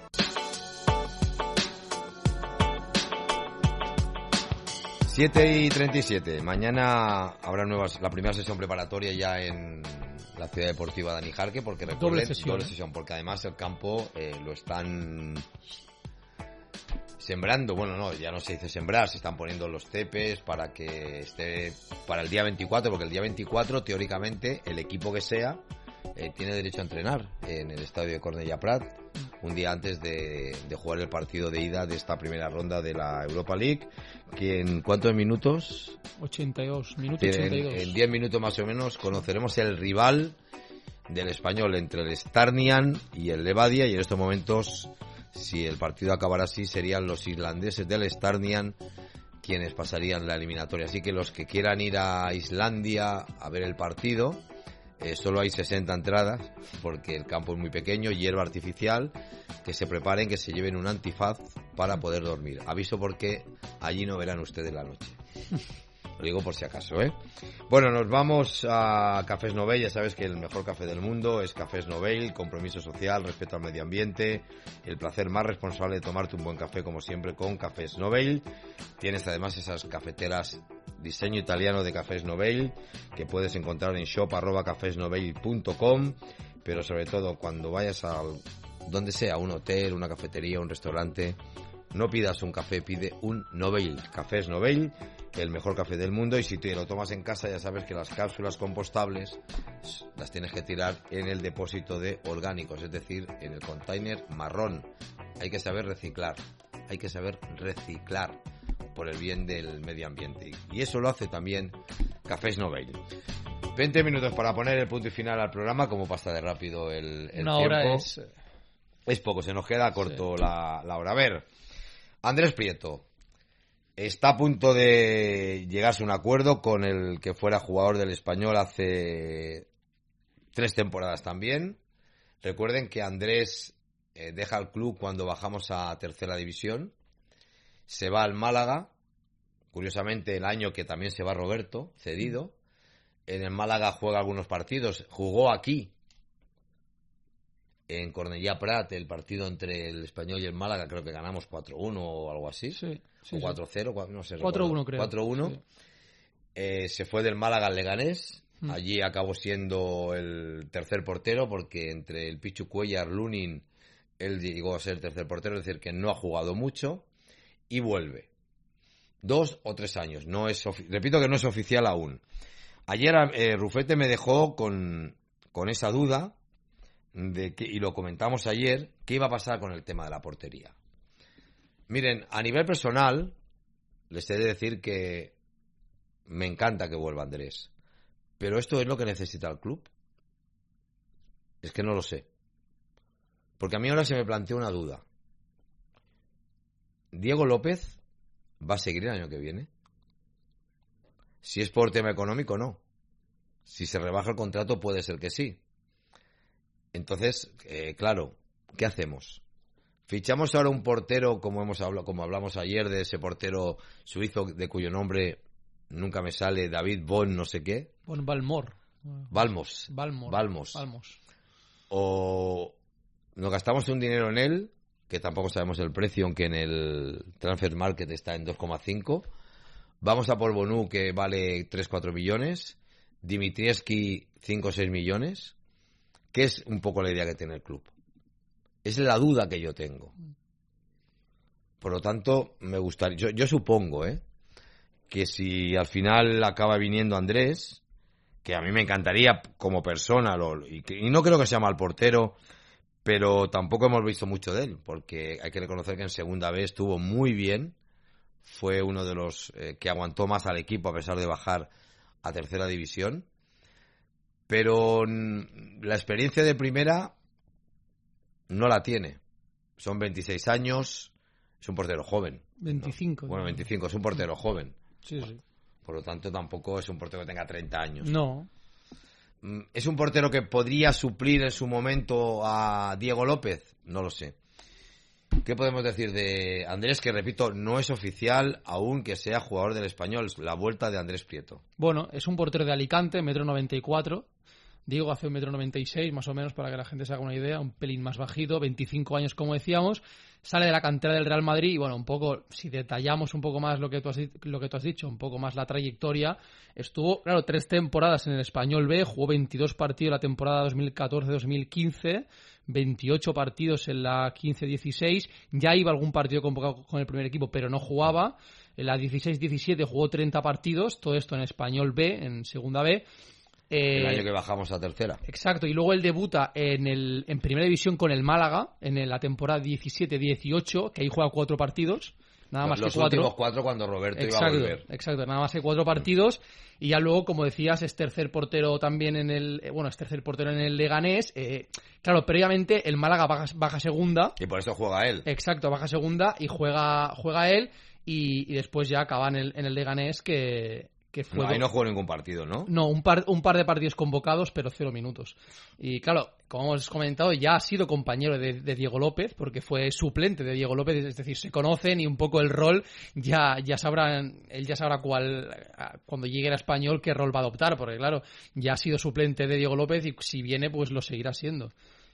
siete y treinta y siete. Mañana habrá nuevas, la primera sesión preparatoria ya en la Ciudad Deportiva Dani Jarque, porque recuerden, doble sesión, doble sesión, porque además el campo eh, lo están sembrando, bueno, no, ya no se dice sembrar, se están poniendo los cepes para que esté para el día veinticuatro, porque el día veinticuatro, teóricamente, el equipo que sea eh, tiene derecho a entrenar en el estadio de Cornellà Prat, un día antes de, de jugar el partido de ida de esta primera ronda de la Europa League, que en ¿cuántos minutos? ochenta y dos, minuto ochenta y dos. En diez minutos más o menos conoceremos el rival del Español entre el Starnian y el Levadia, y en estos momentos, si el partido acabara así, serían los irlandeses del Starnian quienes pasarían la eliminatoria. Así que los que quieran ir a Islandia a ver el partido, eh, solo hay sesenta entradas, porque el campo es muy pequeño, hierba artificial, que se preparen, que se lleven un antifaz para poder dormir. Aviso porque allí no verán ustedes la noche. Lo digo por si acaso, ¿eh? Bueno, nos vamos a Cafés Novell. Ya sabes que el mejor café del mundo es Cafés Novell. Compromiso social, respeto al medio ambiente, el placer más responsable de tomarte un buen café, como siempre, con Cafés Novell. Tienes además esas cafeteras diseño italiano de Cafés Novell que puedes encontrar en shop arroba cafesnovell punto com, pero sobre todo cuando vayas a donde sea, un hotel, una cafetería, un restaurante, no pidas un café, pide un Novell. Cafés Novell, el mejor café del mundo, y si te lo tomas en casa ya sabes que las cápsulas compostables las tienes que tirar en el depósito de orgánicos, es decir, en el container marrón. Hay que saber reciclar, hay que saber reciclar. por el bien del medio ambiente. Y eso lo hace también Cafés Novell. veinte minutos para poner el punto y final al programa, como pasa de rápido el, el Una tiempo. hora es... Es poco, se nos queda corto sí. la, la hora. A ver, Andrés Prieto está a punto de llegarse a un acuerdo con el que fuera jugador del Español hace tres temporadas también. Recuerden que Andrés eh, deja el club cuando bajamos a tercera división, se va al Málaga, curiosamente el año que también se va Roberto, cedido. En el Málaga juega algunos partidos, jugó aquí en Cornellà Prat el partido entre el Español y el Málaga, creo que ganamos cuatro uno o algo así, sí, sí, o cuatro cero, no sé, cuatro uno creo. cuatro uno. Sí. Eh, se fue del Málaga al Leganés, mm. allí acabó siendo el tercer portero, porque entre el Pichu Cuellar, Lunin, él llegó a ser el tercer portero, es decir, que no ha jugado mucho, y vuelve. Dos o tres años, no es ofi- repito que no es oficial aún. Ayer eh, Rufete me dejó con, con esa duda, de que, y lo comentamos ayer, qué iba a pasar con el tema de la portería. Miren, a nivel personal, les he de decir que me encanta que vuelva Andrés, pero ¿esto es lo que necesita el club? Es que no lo sé. Porque a mí ahora se me plantea una duda. ¿Diego López va a seguir el año que viene? Si es por tema económico, no. Si se rebaja el contrato, puede ser que sí. Entonces, eh, claro, ¿qué hacemos? ¿Fichamos ahora un portero, como hemos hablado, como hablamos ayer, de ese portero suizo de cuyo nombre nunca me sale, David Bon no sé qué? Bon Balmor. Balmos. Balmor. Balmos. Balmos. O nos gastamos un dinero en él, que tampoco sabemos el precio, aunque en el Transfer Market está en dos coma cinco. Vamos a por Bonú, que vale tres cuatro millones. Dimitrievski, cinco o seis millones. ¿Qué es un poco la idea que tiene el club? Es la duda que yo tengo. Por lo tanto, me gustaría... Yo, yo supongo, ¿eh? Que si al final acaba viniendo Andrés, que a mí me encantaría como persona, lo, y, que, y no creo que sea mal portero, pero tampoco hemos visto mucho de él, porque hay que reconocer que en segunda vez estuvo muy bien. Fue uno de los eh, que aguantó más al equipo a pesar de bajar a tercera división. Pero la experiencia de primera no la tiene. Son veintiséis años, es un portero joven. veinticinco. ¿No? Bueno, veinticinco, es un portero joven. Sí, sí. Por lo tanto, tampoco es un portero que tenga treinta años. No. ¿Es un portero que podría suplir en su momento a Diego López? No lo sé. ¿Qué podemos decir de Andrés? Que, repito, no es oficial aún que sea jugador del Español. La vuelta de Andrés Prieto. Bueno, es un portero de Alicante, metro noventa y cuatro. Diego hace un metro noventa y seis, más o menos, para que la gente se haga una idea. Un pelín más bajito, veinticinco años, como decíamos. Sale de la cantera del Real Madrid y, bueno, un poco, si detallamos un poco más lo que tú has, lo que tú has dicho, un poco más la trayectoria, estuvo, claro, tres temporadas en el Español B, jugó veintidós partidos la temporada dos mil catorce dos mil quince, veintiocho partidos en la quince dieciséis, ya iba algún partido convocado con el primer equipo, pero no jugaba. En la dieciséis diecisiete jugó treinta partidos, todo esto en Español B, en Segunda B. Eh, el año que bajamos a tercera. Exacto, y luego él debuta en el en primera división con el Málaga en la temporada diecisiete dieciocho, que ahí juega cuatro partidos, nada más los que cuatro. Los últimos cuatro cuando Roberto exacto, iba a volver. Exacto, nada más que cuatro partidos, y ya luego, como decías, es tercer portero también en el, eh, bueno, es tercer portero en el Leganés. Eh, claro, previamente el Málaga baja, baja segunda. Y por eso juega él. Exacto, baja segunda y juega juega él, y, y después ya acaba en el, en el Leganés, que... Que fue no, ahí no jugó ningún partido, ¿no? No, un par, un par de partidos convocados, pero cero minutos. Y claro, como hemos comentado, ya ha sido compañero de, de Diego López, porque fue suplente de Diego López, es decir, se conocen y un poco el rol, ya, ya sabrán, él ya sabrá cuál, cuando llegue al Español, qué rol va a adoptar, porque claro, ya ha sido suplente de Diego López y si viene, pues lo seguirá siendo.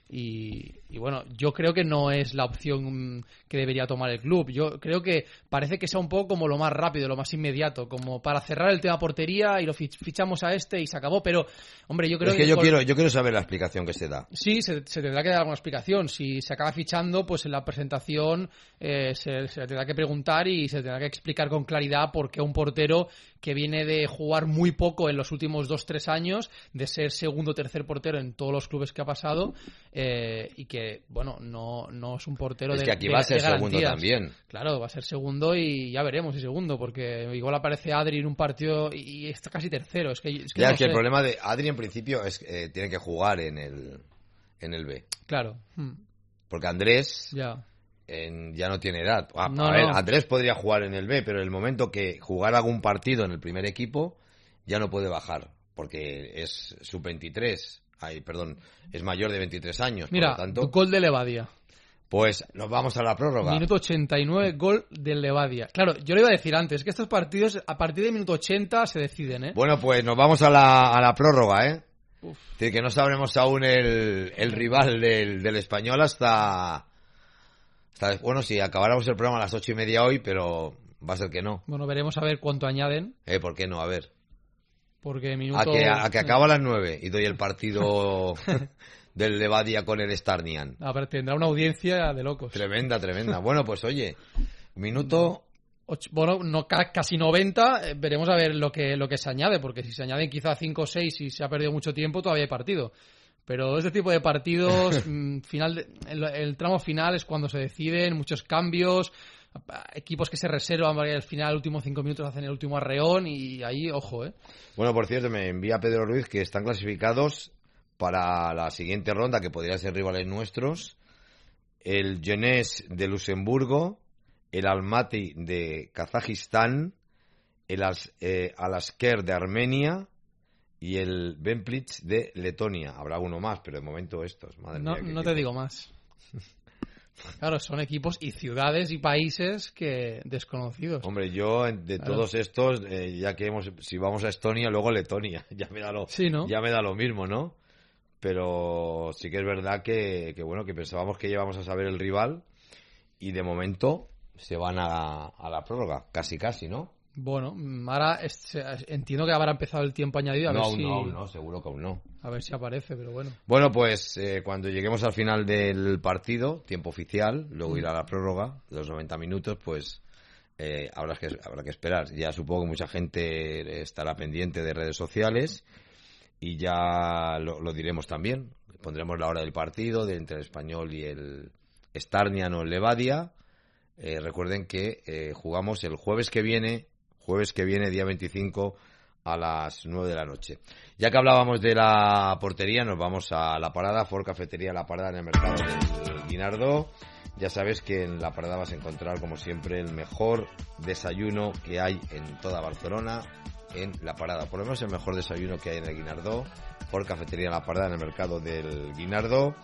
Y, y bueno, yo creo que no es la opción que debería tomar el club. Yo creo que parece que sea un poco como lo más rápido, lo más inmediato, como para cerrar el tema portería y lo fichamos a este y se acabó. Pero, hombre, yo creo es que, que yo por... quiero yo quiero saber la explicación que se da. Sí, se, se tendrá que dar alguna explicación. Si se acaba fichando, pues en la presentación eh, se, se tendrá que preguntar y se tendrá que explicar con claridad por qué un portero que viene de jugar muy poco en los últimos dos tres años, de ser segundo o tercer portero en todos los clubes que ha pasado, eh, y que, bueno, no, no es un portero es de que aquí de, va a ser segundo garantías. también. Claro, va a ser segundo y ya veremos si segundo, porque igual aparece Adri en un partido y está casi tercero. Es que, es que ya, no es que sé. el problema de Adri en principio es que eh, tiene que jugar en el, en el B. Claro. Hmm. Porque Andrés Ya. en, ya no tiene edad. A, No, a ver, no. Andrés podría jugar en el B, pero en el momento que jugar algún partido en el primer equipo, ya no puede bajar, porque es sub veintitrés. Ay, perdón, es mayor de veintitrés años. Mira, por lo tanto, gol de Levadia. pues nos vamos a la prórroga. Minuto ochenta y nueve, gol del Levadia. Claro, yo le iba a decir antes que estos partidos a partir de minuto ochenta se deciden, ¿eh? Bueno, pues nos vamos a la, a la prórroga, ¿eh? Uf. Es decir, que no sabremos aún el, el rival del, del Español hasta, hasta... Bueno, si acabáramos el programa a las ocho y media hoy, pero va a ser que no. Bueno, veremos a ver cuánto añaden, ¿Eh? ¿Por qué no? A ver. porque minuto... A que, a que acaba a las nueve y doy el partido del Levadia con el Starnian. A ver, tendrá una audiencia de locos. Tremenda, tremenda. Bueno, pues oye, minuto... Ocho- bueno, no ca- casi noventa, eh, veremos a ver lo que lo que se añade, porque si se añaden quizá cinco o seis y se ha perdido mucho tiempo, todavía hay partido. Pero este tipo de partidos, mm, final de- el, el tramo final es cuando se deciden, muchos cambios, a- equipos que se reservan para que al final, últimos cinco minutos, hacen el último arreón y ahí, ojo, ¿eh? Bueno, por cierto, me envía Pedro Ruiz que están clasificados para la siguiente ronda, que podría ser rivales nuestros. El Jeunesse de Luxemburgo, el Almaty de Kazajistán, el As- eh, Alasker de Armenia y el Benplitz de Letonia. Habrá uno más, pero de momento estos. Madre No, mía, qué no equipo. te digo más. Claro, son equipos y ciudades y países que desconocidos. Hombre, yo en- de Claro. todos estos, eh, ya que hemos, si vamos a Estonia, luego Letonia. Ya me da lo, Sí, ¿no? ya me da lo mismo, ¿no? Pero sí que es verdad que, que bueno, que pensábamos que íbamos a saber el rival y de momento se van a, a la prórroga, casi casi, ¿no? Bueno, mm, ahora es- entiendo que habrá empezado el tiempo añadido, a no, ver aún si no, aún no, seguro que aún no. a ver si aparece, pero bueno. Bueno, pues eh, cuando lleguemos al final del partido, tiempo oficial, luego irá a la prórroga, de los noventa minutos, pues eh, habrá, que, habrá que esperar. Ya supongo que mucha gente estará pendiente de redes sociales y ya lo, lo diremos también. Pondremos la hora del partido de entre el Español y el Starnian o el Levadia. Eh, recuerden que eh, jugamos el jueves que viene, jueves que viene, día veinticinco, a las nueve de la noche. Ya que hablábamos de la portería, nos vamos a La Parada, Ford Cafetería La Parada en el mercado del Guinardó. Ya sabes que en La Parada vas a encontrar, como siempre, el mejor desayuno que hay en toda Barcelona, en La Parada. Por lo menos el mejor desayuno que hay en el Guinardó. Ford Cafetería La Parada en el mercado del Guinardó.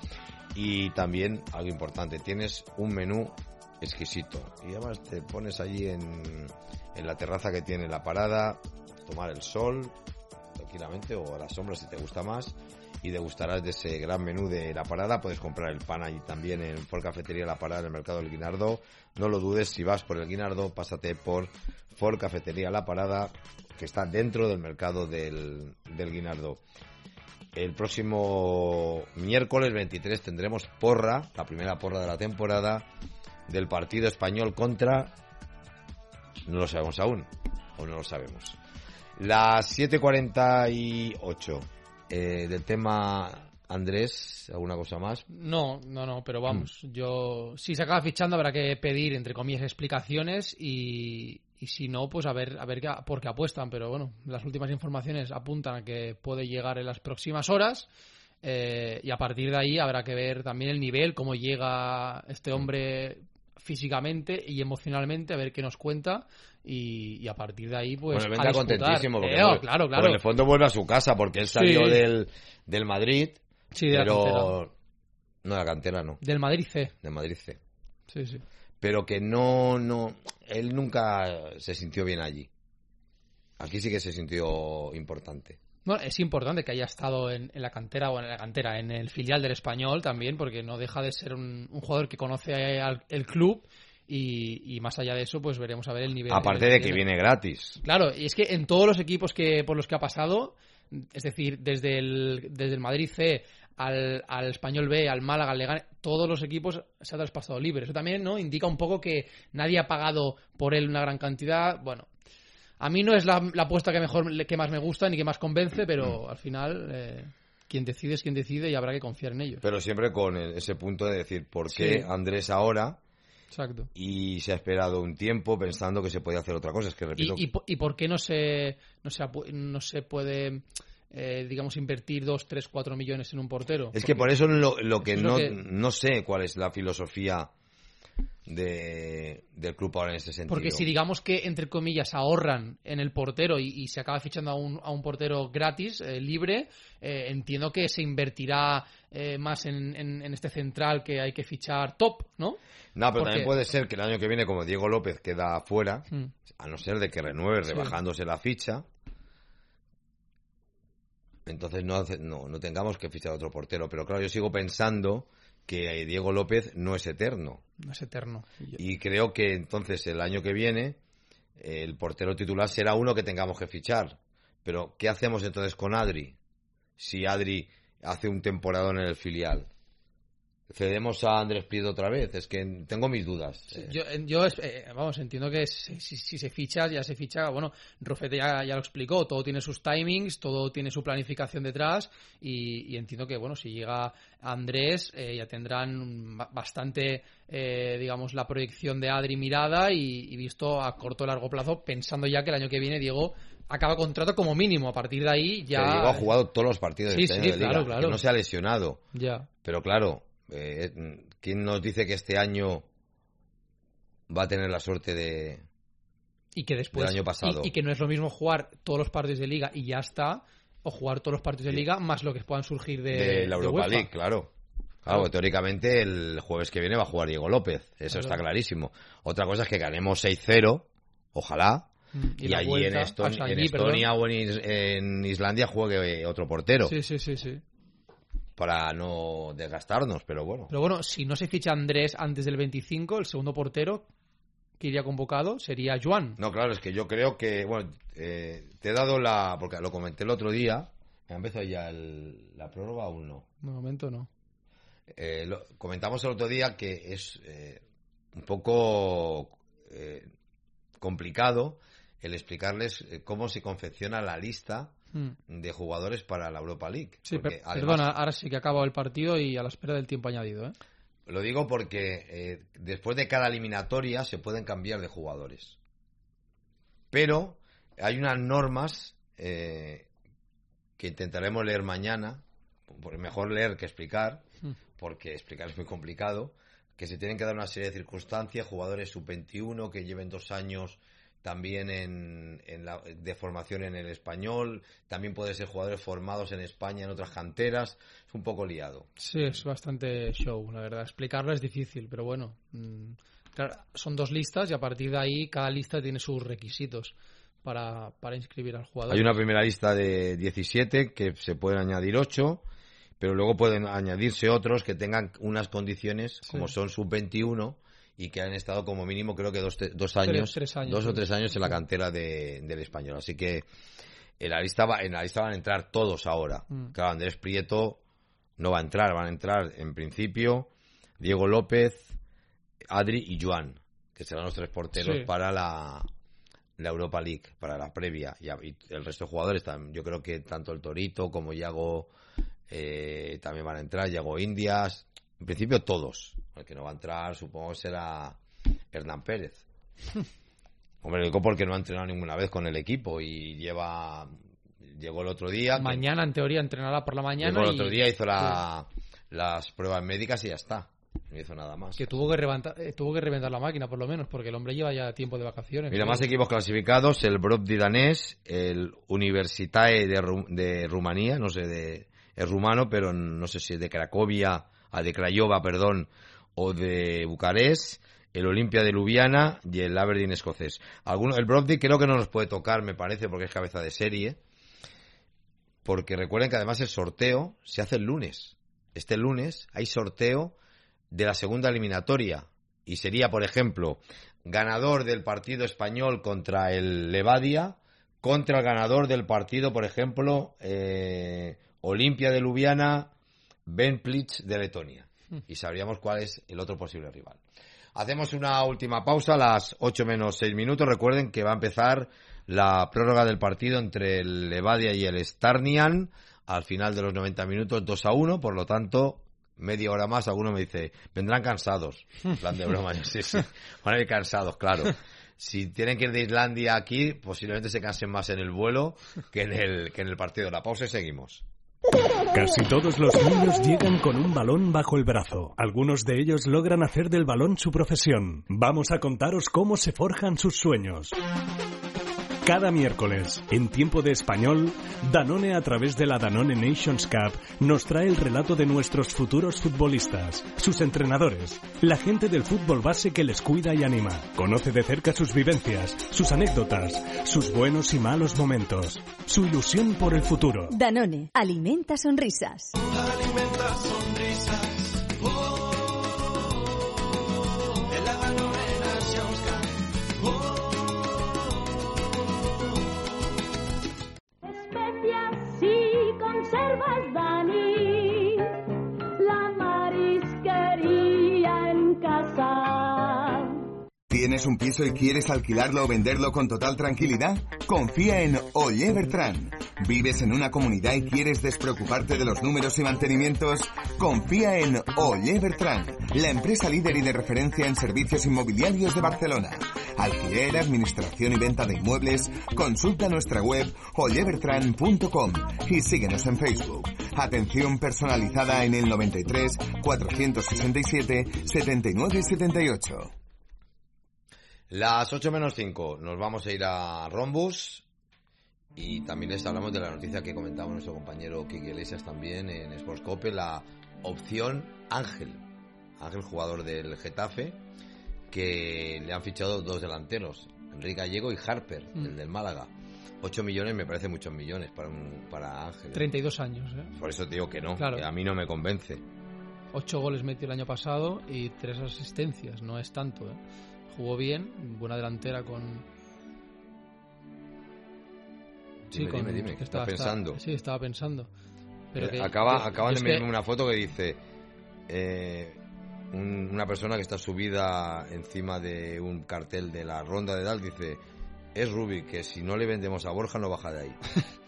Y también, algo importante, tienes un menú exquisito. Y además te pones allí en, en la terraza que tiene La Parada, tomar el sol tranquilamente o a la sombra si te gusta más y degustarás de ese gran menú de La Parada. Puedes comprar el pan allí también en Ford Cafetería La Parada en el mercado del Guinardó. No lo dudes, si vas por el Guinardó, pásate por Ford Cafetería La Parada, que está dentro del mercado del, del Guinardó. El próximo miércoles veintitrés tendremos porra, la primera porra de la temporada, del partido español contra... No lo sabemos aún, o no lo sabemos. Las siete cuarenta y ocho. Eh, del tema, Andrés, ¿alguna cosa más? No, no, no, pero vamos, yo si se acaba fichando habrá que pedir, entre comillas, explicaciones y, y si no, pues a ver, a ver qué, por qué apuestan, pero bueno, las últimas informaciones apuntan a que puede llegar en las próximas horas. Eh, y a partir de ahí habrá que ver también el nivel, cómo llega este hombre físicamente y emocionalmente, a ver qué nos cuenta y, y a partir de ahí pues bueno, a vendrá disputar. contentísimo porque, Eh, vuelve, claro, claro. porque en el fondo vuelve a su casa porque él salió Sí. del, del Madrid, Sí, de la pero cantera. no de la cantera, no, Del Madrid C. de Madrid C, Sí, sí. pero que no, no, él nunca se sintió bien allí. Aquí sí que se sintió importante. Bueno, es importante que haya estado en, en la cantera o en la cantera, en el filial del Español también, porque no deja de ser un, un jugador que conoce al, el club y, y más allá de eso, pues veremos a ver el nivel. Aparte el de nivel que tiene. viene gratis. Claro, y es que en todos los equipos que por los que ha pasado, es decir, desde el, desde el Madrid C al, al Español B, al Málaga, al Leganés, todos los equipos se ha traspasado libre. Eso también, ¿no?, indica un poco que nadie ha pagado por él una gran cantidad. Bueno, a mí no es la, la apuesta que mejor que más me gusta ni que más convence, pero al final eh, quien decide es quien decide y habrá que confiar en ellos. Pero siempre con el- ese punto de decir, ¿por qué Sí. Andrés ahora? Exacto. Y se ha esperado un tiempo pensando que se podía hacer otra cosa. Es que repito, ¿Y, y, po- y por qué no se, no se, apu- no se puede, eh, digamos, invertir dos, tres, cuatro millones en un portero? es que por eso lo, lo que es no lo que- no sé cuál es la filosofía de, del club ahora en ese sentido. Porque si digamos que, entre comillas, ahorran en el portero y, y se acaba fichando a un, a un portero gratis, eh, libre, eh, entiendo que se invertirá eh, más en, en, en este central que hay que fichar top, ¿no? No, pero Porque- también puede ser que el año que viene, como Diego López queda fuera, Mm. a no ser de que renueve Sí. rebajándose la ficha, entonces no, hace- no, no tengamos que fichar otro portero. Pero claro, yo sigo pensando que Diego López no es eterno. No es eterno. Yo- Y creo que entonces el año que viene el portero titular será uno que tengamos que fichar. Pero ¿qué hacemos entonces con Adri? Si Adri hace un temporadón en el filial. ¿Cedemos a Andrés Prieto otra vez? Es que tengo mis dudas. Eh, Yo, yo eh, vamos, entiendo que si, si- si se ficha, ya se ficha. Bueno, Rufete ya, ya lo explicó, todo tiene sus timings, todo tiene su planificación detrás. Y, y entiendo que, bueno, si llega Andrés, eh, ya tendrán ba- bastante, eh, digamos, la proyección de Adri mirada y, y visto a corto o largo plazo, pensando ya que el año que viene Diego acaba contrato como mínimo. A partir de ahí ya. que Diego ha jugado todos los partidos Sí, de este sí, año de Liga, claro, claro. que no se ha lesionado. Ya. Pero claro, eh, ¿quién nos dice que este año va a tener la suerte de... Y que después del año pasado? Y, y que no es lo mismo jugar todos los partidos de liga y ya está, o jugar todos los partidos de Sí. liga más lo que puedan surgir de, de la de Europa UEFA. League, claro. Claro, que teóricamente el jueves que viene va a jugar Diego López, eso Claro. está clarísimo. Otra cosa es que ganemos seis cero, ojalá, Mm, y, la allí vuelta, en, Eston- o sea, en allí, Estonia o en, Is- en Islandia juegue otro portero, perdón. Sí, sí, sí, sí. para no desgastarnos, pero bueno. Pero bueno, si no se ficha Andrés antes del veinticinco, el segundo portero que iría convocado sería Joan. No, claro, es que yo creo que, bueno, eh, te he dado la, porque lo comenté el otro día, ¿ha empezado ya el- la prórroga o aún no? De momento no. Eh, lo, comentamos el otro día que es eh, un poco eh, complicado el explicarles eh, cómo se confecciona la lista Mm. de jugadores para la Europa League. Sí, Porque per- además- perdona, ahora sí que ha acabado el partido y a la espera del tiempo añadido, ¿eh? Lo digo porque eh, después de cada eliminatoria se pueden cambiar de jugadores. Pero hay unas normas eh, que intentaremos leer mañana, porque mejor leer que explicar, Mm. porque explicar es muy complicado, que se tienen que dar una serie de circunstancias, jugadores sub veintiuno que lleven dos años también en, en la, de formación en el español, también puede ser jugadores formados en España en otras canteras, es un poco liado. Sí, es bastante show, la verdad. Explicarlo es difícil, pero bueno. mm, claro, son dos listas y a partir de ahí cada lista tiene sus requisitos para, para inscribir al jugador. Hay una primera lista de diecisiete que se pueden añadir ocho, pero luego pueden añadirse otros que tengan unas condiciones Sí. como son sub veintiuno y que han estado como mínimo creo que dos, te- dos años, tres años, dos o sí. tres años en la Sí. cantera de, del español. Así que en la lista va, en la lista van a entrar todos ahora. Mm. Claro, Andrés Prieto no va a entrar, van a entrar en principio Diego López, Adri y Joan, que serán los tres porteros Sí. para la, la Europa League, para la previa. Y, a- y el resto de jugadores, tam- yo creo que tanto el Torito como Yago eh, también van a entrar, Yago Indias, en principio todos. El que no va a entrar supongo será Hernán Pérez. Hombre, digo porque no ha entrenado ninguna vez con el equipo y lleva... Llegó el otro día... que- Mañana, en teoría, entrenará por la mañana. Llegó el y- otro día, hizo la, las pruebas médicas y ya está. No hizo nada más. Que tuvo que, reventar, eh, tuvo que reventar la máquina, por lo menos, porque el hombre lleva ya tiempo de vacaciones. Mira, ¿no? más equipos clasificados, el Brobdi danés, el Universitae de, Ru- de Rumanía, no sé, de, es rumano, pero no sé si es de Cracovia, a de Craiova, perdón, o de Bucarest, el Olimpia de Ljubljana y el Aberdeen escocés. Alguno, el Brobdi creo que no nos puede tocar, me parece, porque es cabeza de serie, porque recuerden que además el sorteo se hace el lunes. Este lunes hay sorteo de la segunda eliminatoria y sería, por ejemplo, ganador del partido español contra el Levadia contra el ganador del partido, por ejemplo, eh, Olimpia de Ljubljana, Benplitz de Letonia. Y sabríamos cuál es el otro posible rival. Hacemos una última pausa a las ocho menos seis minutos. Recuerden que va a empezar la prórroga del partido entre el Levadia y el Starnian al final de los noventa minutos dos a uno, por lo tanto, media hora más, alguno me dice, vendrán cansados. En plan de broma, yo sí, sí, van a ir cansados, claro. Si tienen que ir de Islandia aquí, posiblemente se cansen más en el vuelo que en el, que en el partido. La pausa y seguimos. Casi todos los niños llegan con un balón bajo el brazo. Algunos de ellos logran hacer del balón su profesión. Vamos a contaros cómo se forjan sus sueños. Cada miércoles, en Tiempo de Español, Danone, a través de la Danone Nations Cup, nos trae el relato de nuestros futuros futbolistas, sus entrenadores, la gente del fútbol base que les cuida y anima. Conoce de cerca sus vivencias, sus anécdotas, sus buenos y malos momentos, su ilusión por el futuro. Danone, alimenta sonrisas. Alimenta sonrisas. Oh, en la Danone Nations Cup. Oh. Especias y conservas Dani, la marisquería en casa. ¿Tienes un piso y quieres alquilarlo o venderlo con total tranquilidad? Confía en Oller Bertran. ¿Vives en una comunidad y quieres despreocuparte de los números y mantenimientos? Confía en Oller Bertran, la empresa líder y de referencia en servicios inmobiliarios de Barcelona. Alquiler, administración y venta de inmuebles. Consulta nuestra web oller bertran punto com y síguenos en Facebook. Atención personalizada en el noventa y tres, cuatrocientos sesenta y siete, setenta y nueve setenta y ocho. Las ocho menos cinco, nos vamos a ir a Rombus y también les hablamos de la noticia que comentaba nuestro compañero Quique Iglesias también en Sportscope, la opción Ángel, Ángel, jugador del Getafe, que le han fichado dos delanteros, Enrique Gallego y Harper, mm. el del Málaga. ocho millones me parece muchos millones para un, para Ángel. treinta y dos años, ¿eh? Por eso te digo que no, claro. Que a mí no me convence. ocho goles metió el año pasado y tres asistencias, no es tanto, ¿eh? Jugó bien, buena delantera con... Sí, dime, con... dime, dime, ¿qué estaba pensando? Está... Sí, estaba pensando. Pero que... Acaba, que... Acaban de enviarme que... una foto que dice... Eh, un, una persona que está subida encima de un cartel de la Ronda de Dal dice... Es Rubik, que si no le vendemos a Borja no baja de ahí.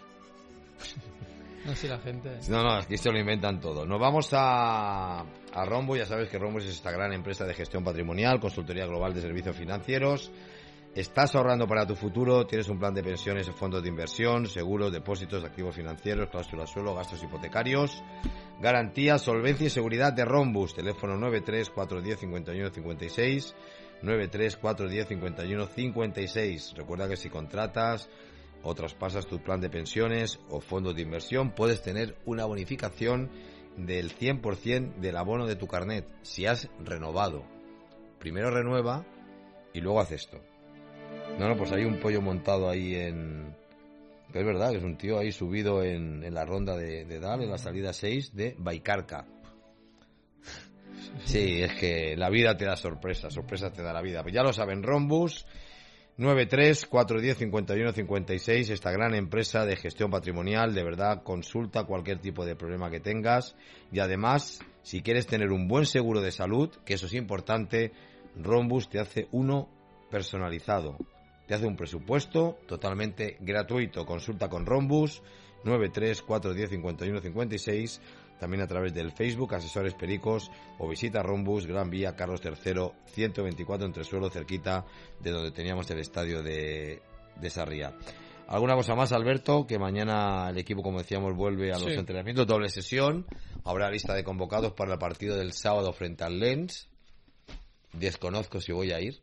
No sé, la gente... No, no, aquí se lo inventan todo. Nos vamos a, a Rombo. Ya sabes que Rombo es esta gran empresa de gestión patrimonial, consultoría global de servicios financieros. Estás ahorrando para tu futuro, tienes un plan de pensiones o fondos de inversión, seguros, depósitos, activos financieros, cláusulas suelo, gastos hipotecarios. Garantía, solvencia y seguridad de Rombus. Teléfono nueve tres cuatro uno cero cinco uno cinco seis, nueve tres cuatro uno cero cinco uno cinco seis. Recuerda que si contratas o traspasas tu plan de pensiones o fondos de inversión, puedes tener una bonificación del cien por ciento del abono de tu carnet si has renovado. Primero renueva y luego haz esto. No, no, pues hay un pollo montado ahí en... Es verdad, que es un tío ahí subido en, en la ronda de, de Dal, en la salida seis de Baicarca. Sí, es que la vida te da sorpresas, sorpresas te da la vida. Pues ya lo saben, Rombus... nueve tres cuatro uno cero cinco uno cinco seis, esta gran empresa de gestión patrimonial. De verdad, consulta cualquier tipo de problema que tengas. Y además, si quieres tener un buen seguro de salud, que eso es importante, Rombus te hace uno personalizado. Te hace un presupuesto totalmente gratuito. Consulta con Rombus, nueve tres cuatro uno cero cinco uno cinco seis, también a través del Facebook, Asesores Pericos, o visita Rombus, Gran Vía, Carlos tercero, ciento veinticuatro, Entresuelo, cerquita de donde teníamos el estadio de, de Sarriá. ¿Alguna cosa más, Alberto? Que mañana el equipo, como decíamos, vuelve a los sí. entrenamientos, doble sesión. Habrá lista de convocados para el partido del sábado frente al Lens. Desconozco si voy a ir.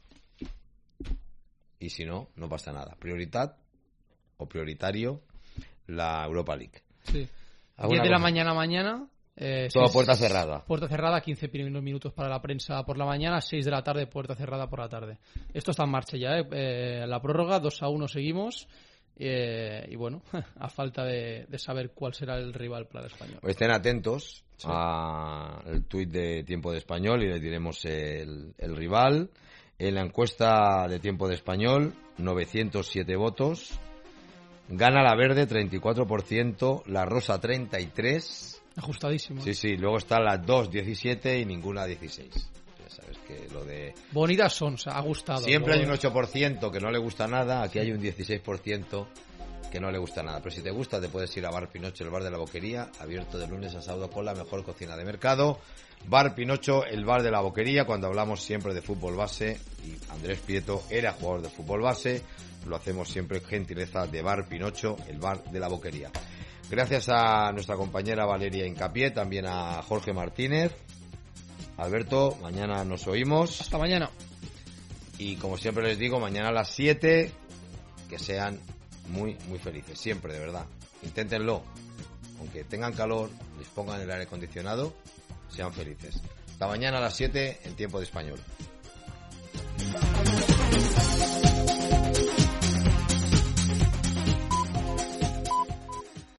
Y si no, no pasa nada. Prioridad o prioritario la Europa League. Sí. diez de la mañana mañana. Eh, Todo puerta cerrada. Puerta cerrada, quince minutos para la prensa por la mañana, seis de la tarde, puerta cerrada por la tarde. Esto está en marcha ya, ¿eh? Eh, la prórroga, dos a uno seguimos. Eh, y bueno, a falta de, de saber cuál será el rival para el Español. Estén atentos sí. al tuit de Tiempo de Español y les diremos el, el rival. En la encuesta de Tiempo de Español, novecientos siete votos. Gana la verde, treinta y cuatro por ciento. La rosa, treinta y tres por ciento. Ajustadísimo. Sí, sí. Luego está la dos, diecisiete y ninguna, dieciséis. Ya sabes que lo de... Bonitas son, ha gustado. Siempre hay un ocho por ciento que no le gusta nada. Aquí sí. hay un dieciséis por ciento que no le gusta nada. Pero si te gusta, te puedes ir a Bar Pinocho, el bar de la Boquería, abierto de lunes a sábado con la mejor cocina de mercado. Bar Pinocho, el bar de la Boquería, cuando hablamos siempre de fútbol base, y Andrés Prieto era jugador de fútbol base, lo hacemos siempre gentileza de Bar Pinocho, el bar de la Boquería. Gracias a nuestra compañera Valeria Hincapié, también a Jorge Martínez. Alberto, mañana nos oímos. Hasta mañana. Y como siempre les digo, mañana a las siete, que sean muy, muy felices. Siempre, de verdad. Inténtenlo. Aunque tengan calor, les pongan el aire acondicionado, sean felices. Hasta mañana a las siete en Tiempo de Español.